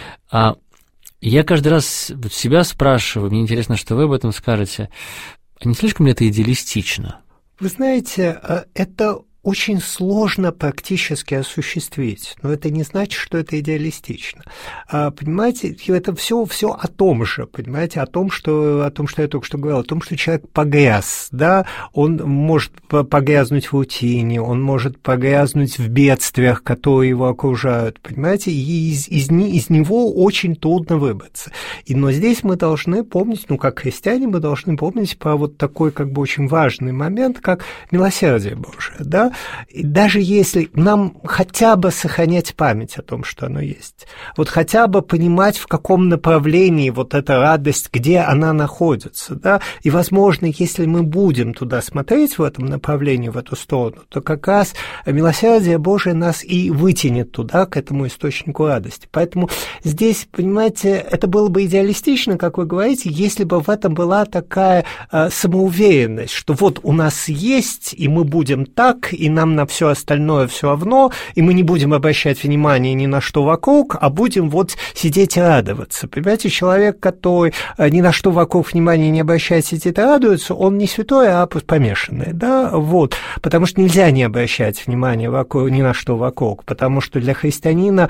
[SPEAKER 2] А я каждый раз себя спрашиваю, мне интересно, что вы об этом скажете, а не слишком ли это идеалистично?
[SPEAKER 3] Вы знаете, это очень сложно практически осуществить, но это не значит, что это идеалистично. Понимаете, это все, все о том же, понимаете, о том, что, о том, что я только что говорил, о том, что человек погряз, да, он может погрязнуть в рутине, он может погрязнуть в бедствиях, которые его окружают, понимаете, и из, из, из него очень трудно выбраться. И, но здесь мы должны помнить, ну, как христиане, мы должны помнить про вот такой, как бы, очень важный момент, как милосердие Божие, да. И даже если нам хотя бы сохранять память о том, что оно есть, вот хотя бы понимать, в каком направлении вот эта радость, где она находится, да, и, возможно, если мы будем туда смотреть в этом направлении, в эту сторону, то как раз милосердие Божие нас и вытянет туда, к этому источнику радости. Поэтому здесь, понимаете, это было бы идеалистично, как вы говорите, если бы в этом была такая э, самоуверенность, что вот у нас есть, и мы будем так, и нам на все остальное все равно, и мы не будем обращать внимание ни на что вокруг, а будем вот сидеть и радоваться. Понимаете, человек, который ни на что вокруг внимания не обращает, сидит и радуется, он не святой, а помешанный, да, вот, потому что нельзя не обращать внимания вокруг, ни на что вокруг, потому что для христианина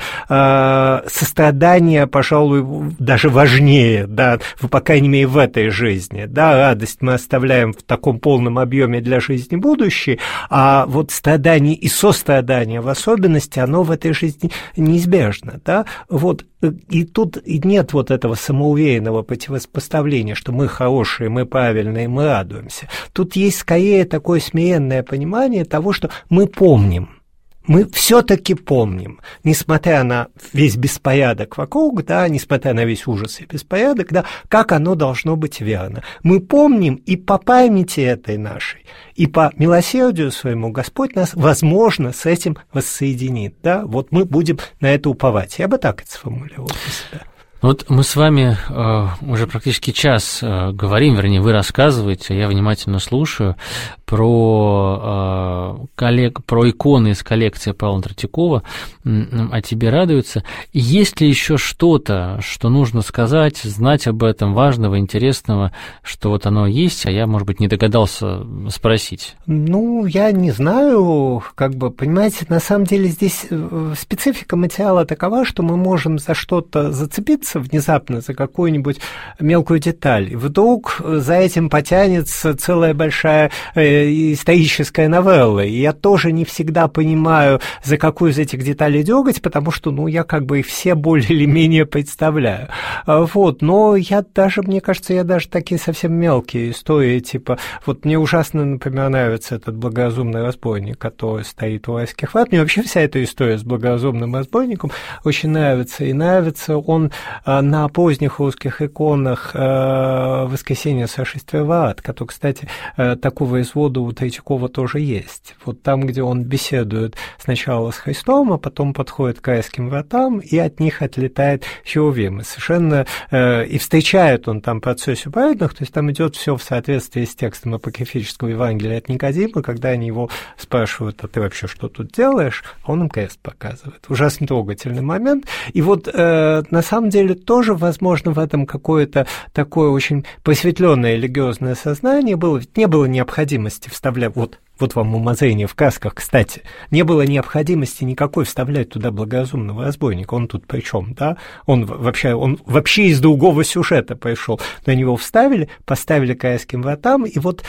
[SPEAKER 3] э, сострадание, пожалуй, даже важнее, да, по крайней мере, в этой жизни, да, радость мы оставляем в таком полном объеме для жизни будущей, а вот страдание и сострадание в особенности, оно в этой жизни неизбежно, да, вот, и тут нет вот этого самоуверенного противопоставления, что мы хорошие, мы правильные, мы радуемся. Тут есть скорее такое смиренное понимание того, что мы помним. Мы все-таки помним, несмотря на весь беспорядок вокруг, да, несмотря на весь ужас и беспорядок, да, как оно должно быть верно. Мы помним, и по памяти этой нашей, и по милосердию своему Господь нас, возможно, с этим воссоединит. Да? Вот мы будем на это уповать. Я бы так это сформулировал для себя.
[SPEAKER 2] Вот мы с вами э, уже практически час э, говорим, вернее, вы рассказываете, я внимательно слушаю про, э, коллег, про иконы из коллекции Павла Третьякова, «О тебе радуются». Есть ли еще что-то, что нужно сказать, знать об этом важного, интересного, что вот оно есть, а я, может быть, не догадался спросить?
[SPEAKER 3] Ну, я не знаю, как бы, понимаете, на самом деле здесь специфика материала такова, что мы можем за что-то зацепиться внезапно, за какую-нибудь мелкую деталь, и вдруг за этим потянется целая большая историческая новелла, и я тоже не всегда понимаю, за какую из этих деталей дергать, потому что, ну, я как бы их все более или менее представляю. Вот, но я даже, мне кажется, я даже такие совсем мелкие истории, типа, вот мне ужасно, например, нравится этот благоразумный разбойник, который стоит у райских врат, мне вообще вся эта история с благоразумным разбойником очень нравится, и нравится он на поздних русских иконах «Воскресение сошествия в ад», который, кстати, такого извода у Третьякова тоже есть. Вот там, где он беседует сначала с Христом, а потом подходит к райским вратам, и от них отлетает херувим. И совершенно и встречает он там процессию праведных, то есть там идет все в соответствии с текстом апокрифического Евангелия от Никодима, когда они его спрашивают: а ты вообще что тут делаешь? А он им крест показывает. Ужасно трогательный момент. И вот на самом деле деле тоже, возможно, в этом какое-то такое очень просветленное религиозное сознание было. Ведь не было необходимости вставлять, вот, вот вам умозрение в касках, кстати, не было необходимости никакой вставлять туда благоразумного разбойника, он тут при чем, да? Он вообще, он вообще из другого сюжета пришел, на него вставили, поставили к райским вратам, и вот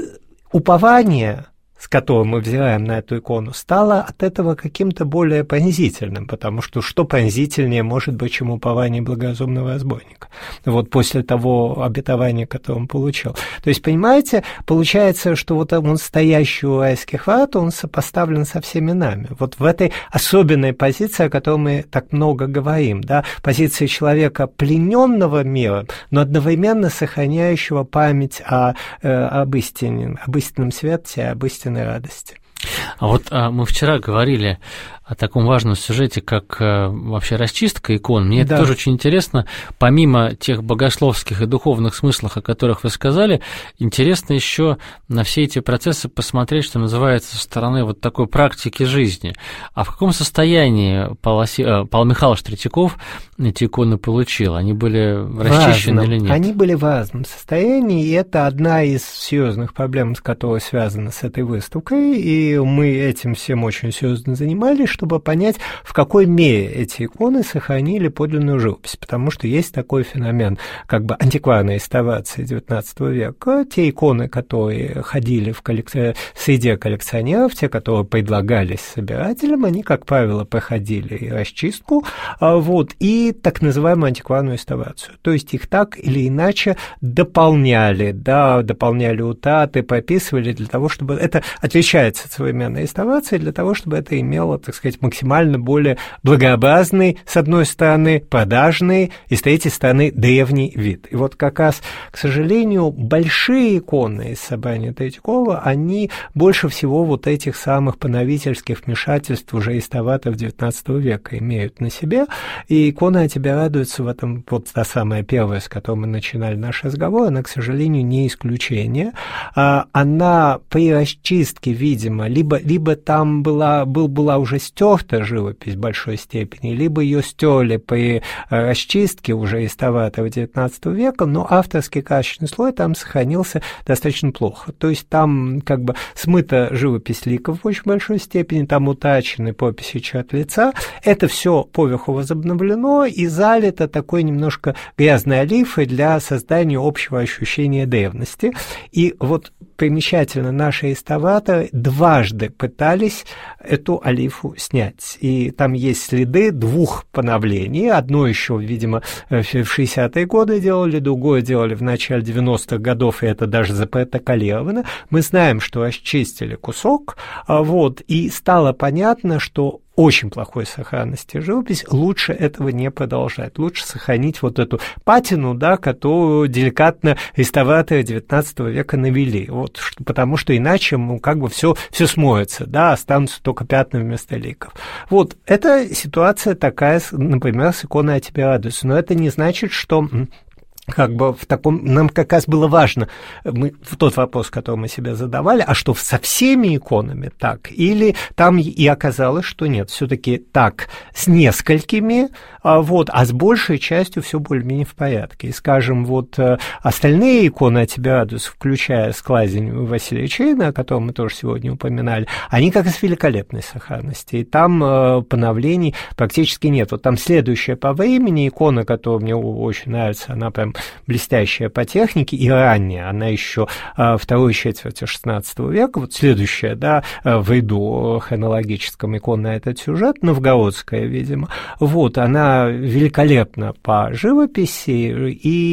[SPEAKER 3] упование, с которым мы взираем на эту икону, стало от этого каким-то более пронзительным, потому что что пронзительнее может быть, чем упование благоразумного разбойника, вот после того обетования, которое он получил. То есть, понимаете, получается, что вот он стоящий у райских врат, он сопоставлен со всеми нами. Вот в этой особенной позиции, о которой мы так много говорим, да, позиции человека, плененного миром, но одновременно сохраняющего память о, э, об истине, об истинном свете, об истинной радости.
[SPEAKER 2] А вот а, мы вчера говорили о таком важном сюжете, как а, вообще расчистка икон. Мне да. это тоже очень интересно. Помимо тех богословских и духовных смыслов, о которых вы сказали, интересно еще на все эти процессы посмотреть, что называется, со стороны вот такой практики жизни. А в каком состоянии Павел, Павел Михайлович Третьяков эти иконы получил? Они были расчищены или нет?
[SPEAKER 3] Они были в разном состоянии, и это одна из серьезных проблем, с которой связана с этой выставкой, и мы этим всем очень серьезно занимались, чтобы понять, в какой мере эти иконы сохранили подлинную живопись, потому что есть такой феномен, как бы антикварной реставрации девятнадцатого века. Те иконы, которые ходили в коллекци... среде коллекционеров, те, которые предлагались собирателям, они, как правило, проходили и расчистку, вот, и так называемую антикварную реставрацию. То есть их так или иначе дополняли, да, дополняли утраты, прописывали для того, чтобы... Это отличается от современной реставрации, для того, чтобы это имело, так сказать, максимально более благообразный, с одной стороны, продажный, и с третьей стороны, древний вид. И вот как раз, к сожалению, большие иконы из собрания Третьякова, они больше всего вот этих самых поновительских вмешательств уже реставраторов девятнадцатого века имеют на себе, и икона «О тебе радуется» в этом, вот та самая первая, с которой мы начинали наш разговор, она, к сожалению, не исключение. Она при расчистке, видимо, либо, либо там была, был, была уже стерта живопись в большой степени, либо ее стерли при расчистке уже реставраторов девятнадцатого века, но авторский красочный слой там сохранился достаточно плохо. То есть там как бы смыта живопись ликов в очень большой степени, там утрачены подписи черт лица. Это все поверху возобновлено и залито такой немножко грязной олифой для создания общего ощущения древности. И вот примечательно, наши реставраторы дважды пытались эту олифу снять. И там есть следы двух поновлений. Одно еще, видимо, в шестидесятые годы делали, другое делали в начале девяностых годов, и это даже запротоколировано. Мы знаем, что расчистили кусок, вот, и стало понятно, что очень плохой сохранности живопись, лучше этого не продолжать. Лучше сохранить вот эту патину, да, которую деликатно реставраторы девятнадцатого века навели. Вот, потому что иначе, ну, как бы все, все смоется, да, останутся только пятна вместо ликов. Вот, эта ситуация такая, например, с иконой «О тебе радуется». Но это не значит, что... Как бы в таком, нам как раз было важно, мы, тот вопрос, который мы себе задавали, а что со всеми иконами так? Или там и оказалось, что нет, все-таки так, с несколькими, а, вот, а с большей частью все более-менее в порядке. И, скажем, вот остальные иконы «О тебе радуются», включая складень Василия Чейна, о котором мы тоже сегодня упоминали, они как раз в великолепной сохранности. И там э, поновлений практически нет. Вот там следующая по времени икона, которая мне очень нравится, она прям блестящая по технике, и ранняя, она еще а, второй четверти шестнадцатого века, вот следующая, да, в ряду хронологическом икон на этот сюжет, новгородская, видимо, вот, она великолепна по живописи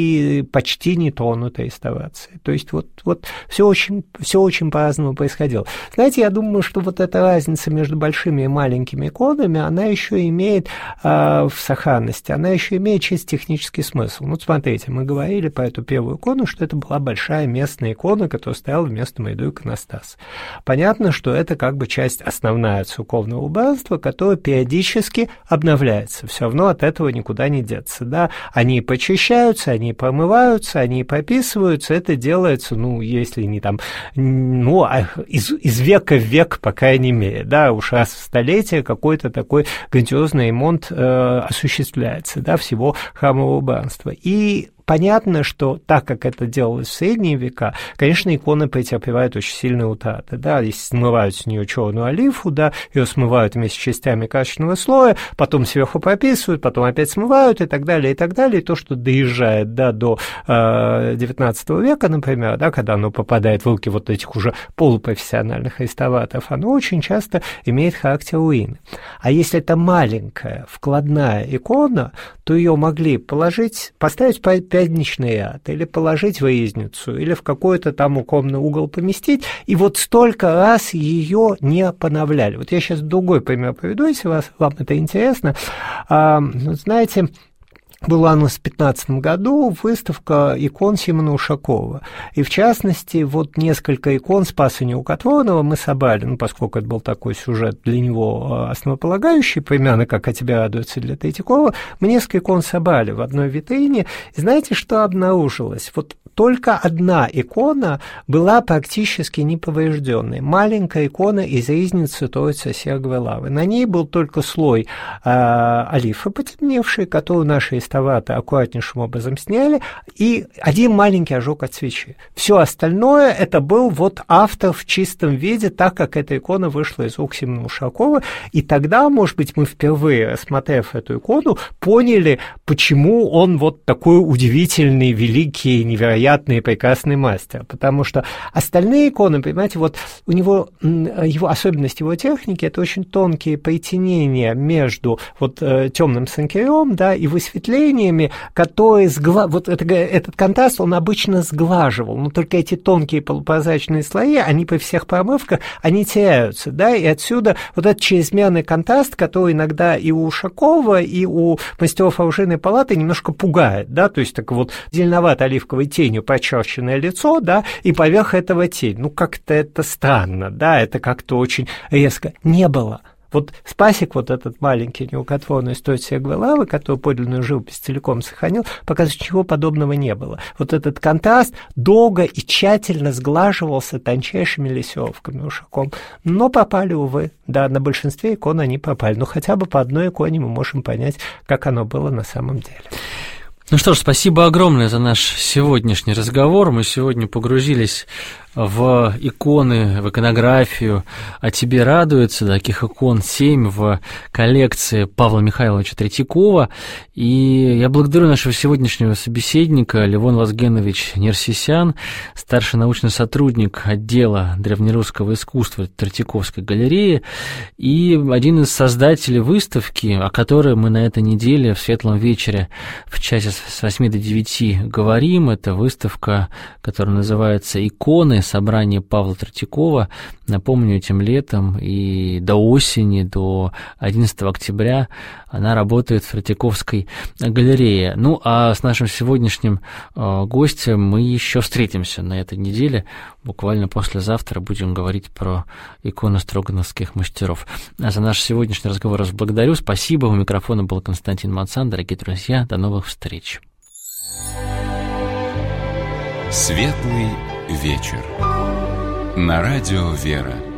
[SPEAKER 3] и почти не тронута реставрацией. То есть вот, вот все очень, все очень по-разному происходило. Знаете, я думаю, что вот эта разница между большими и маленькими иконами, она еще имеет а, в сохранности, она еще имеет чисто технический смысл. Вот смотрите, Мы говорили по эту первую икону, что это была большая местная икона, которая стояла вместо Майду иконостаса. Понятно, что это как бы часть основная церковного убранства, которая периодически обновляется. Все равно от этого никуда не деться. Да? Они почищаются, они промываются, они прописываются. Это делается, ну, если не там, ну, из, из века в век, по крайней мере. Да? Уж раз в столетие какой-то такой грандиозный ремонт э, осуществляется, да, всего храмового убранства. И понятно, что так как это делалось в средние века, конечно, икона претерпевает очень сильные утраты, да, если смывают с нее черную олифу, да, ее смывают вместе с частями красочного слоя, потом сверху прописывают, потом опять смывают и так далее, и так далее, и то, что доезжает, да, до э, девятнадцатого века, например, да, когда оно попадает в руки вот этих уже полупрофессиональных реставраторов, оно очень часто имеет характер руины. А если это маленькая вкладная икона, то ее могли положить, поставить пятничный ряд, или положить в ризницу, или в какой-то там укромный угол поместить, и вот столько раз ее не поновляли. Вот я сейчас другой пример приведу, если вас, вам это интересно. А, знаете, была у нас в две тысячи пятнадцатом году выставка икон Симона Ушакова. И, в частности, вот несколько икон Спаса Неукотворного мы собрали, ну, поскольку это был такой сюжет для него основополагающий, примерно как «О тебе радуется» для Третьякова, мы несколько икон собрали в одной витрине. И знаете, что обнаружилось? Вот только одна икона была практически неповрежденной. Маленькая икона из ризницы Троицы Серговой Лавры. На ней был только слой э, олифы потемневшей, которую наши реставраторы аккуратнейшим образом сняли, и один маленький ожог от свечи. Все остальное это был вот автор в чистом виде, так как эта икона вышла из рук Симона Ушакова. И тогда, может быть, мы впервые, рассмотрев эту икону, поняли, почему он вот такой удивительный, великий, невероятный, и прекрасный мастер, потому что остальные иконы, понимаете, вот у него, его особенность его техники, это очень тонкие притенения между вот темным санкирем, да, и высветлениями, которые, сгла... вот это, этот контраст он обычно сглаживал, но только эти тонкие полупрозрачные слои, они при всех промывках, они теряются, да, и отсюда вот этот чрезмерный контраст, который иногда и у Ушакова, и у мастеров оружейной палаты немножко пугает, да, то есть так вот зеленовато-оливковой тенью прочерченное лицо, да, и поверх этого тень. Ну, как-то это странно, да, это как-то очень резко. Не было. Вот Спасик, вот этот маленький неукотворный стоит Серговой Лавры, который подлинную живопись целиком сохранил, показывает, чего подобного не было. Вот этот контраст долго и тщательно сглаживался тончайшими лессировками Ушаком, но попали, увы, да, на большинстве икон они попали, но хотя бы по одной иконе мы можем понять, как оно было на самом деле.
[SPEAKER 2] Ну что ж, спасибо огромное за наш сегодняшний разговор. Мы сегодня погрузились в иконы, в иконографию «О тебе радуется», таких икон семь в коллекции Павла Михайловича Третьякова. И я благодарю нашего сегодняшнего собеседника Левон Вазгенович Нерсисян, старший научный сотрудник отдела древнерусского искусства Третьяковской галереи и один из создателей выставки, о которой мы на этой неделе в Светлом вечере в часе с восьми до девяти говорим. Это выставка, которая называется «Иконы. Собрание Павла Третьякова». Напомню, этим летом и до осени, до одиннадцатого октября она работает в Третьяковской галерее. Ну, а с нашим сегодняшним э, гостем мы еще встретимся на этой неделе. Буквально послезавтра будем говорить про иконы строгановских мастеров. А за наш сегодняшний разговор вас благодарю. Спасибо. У микрофона был Константин Мацан. Дорогие друзья, до новых встреч.
[SPEAKER 1] Светлый вечер. На радио «Вера».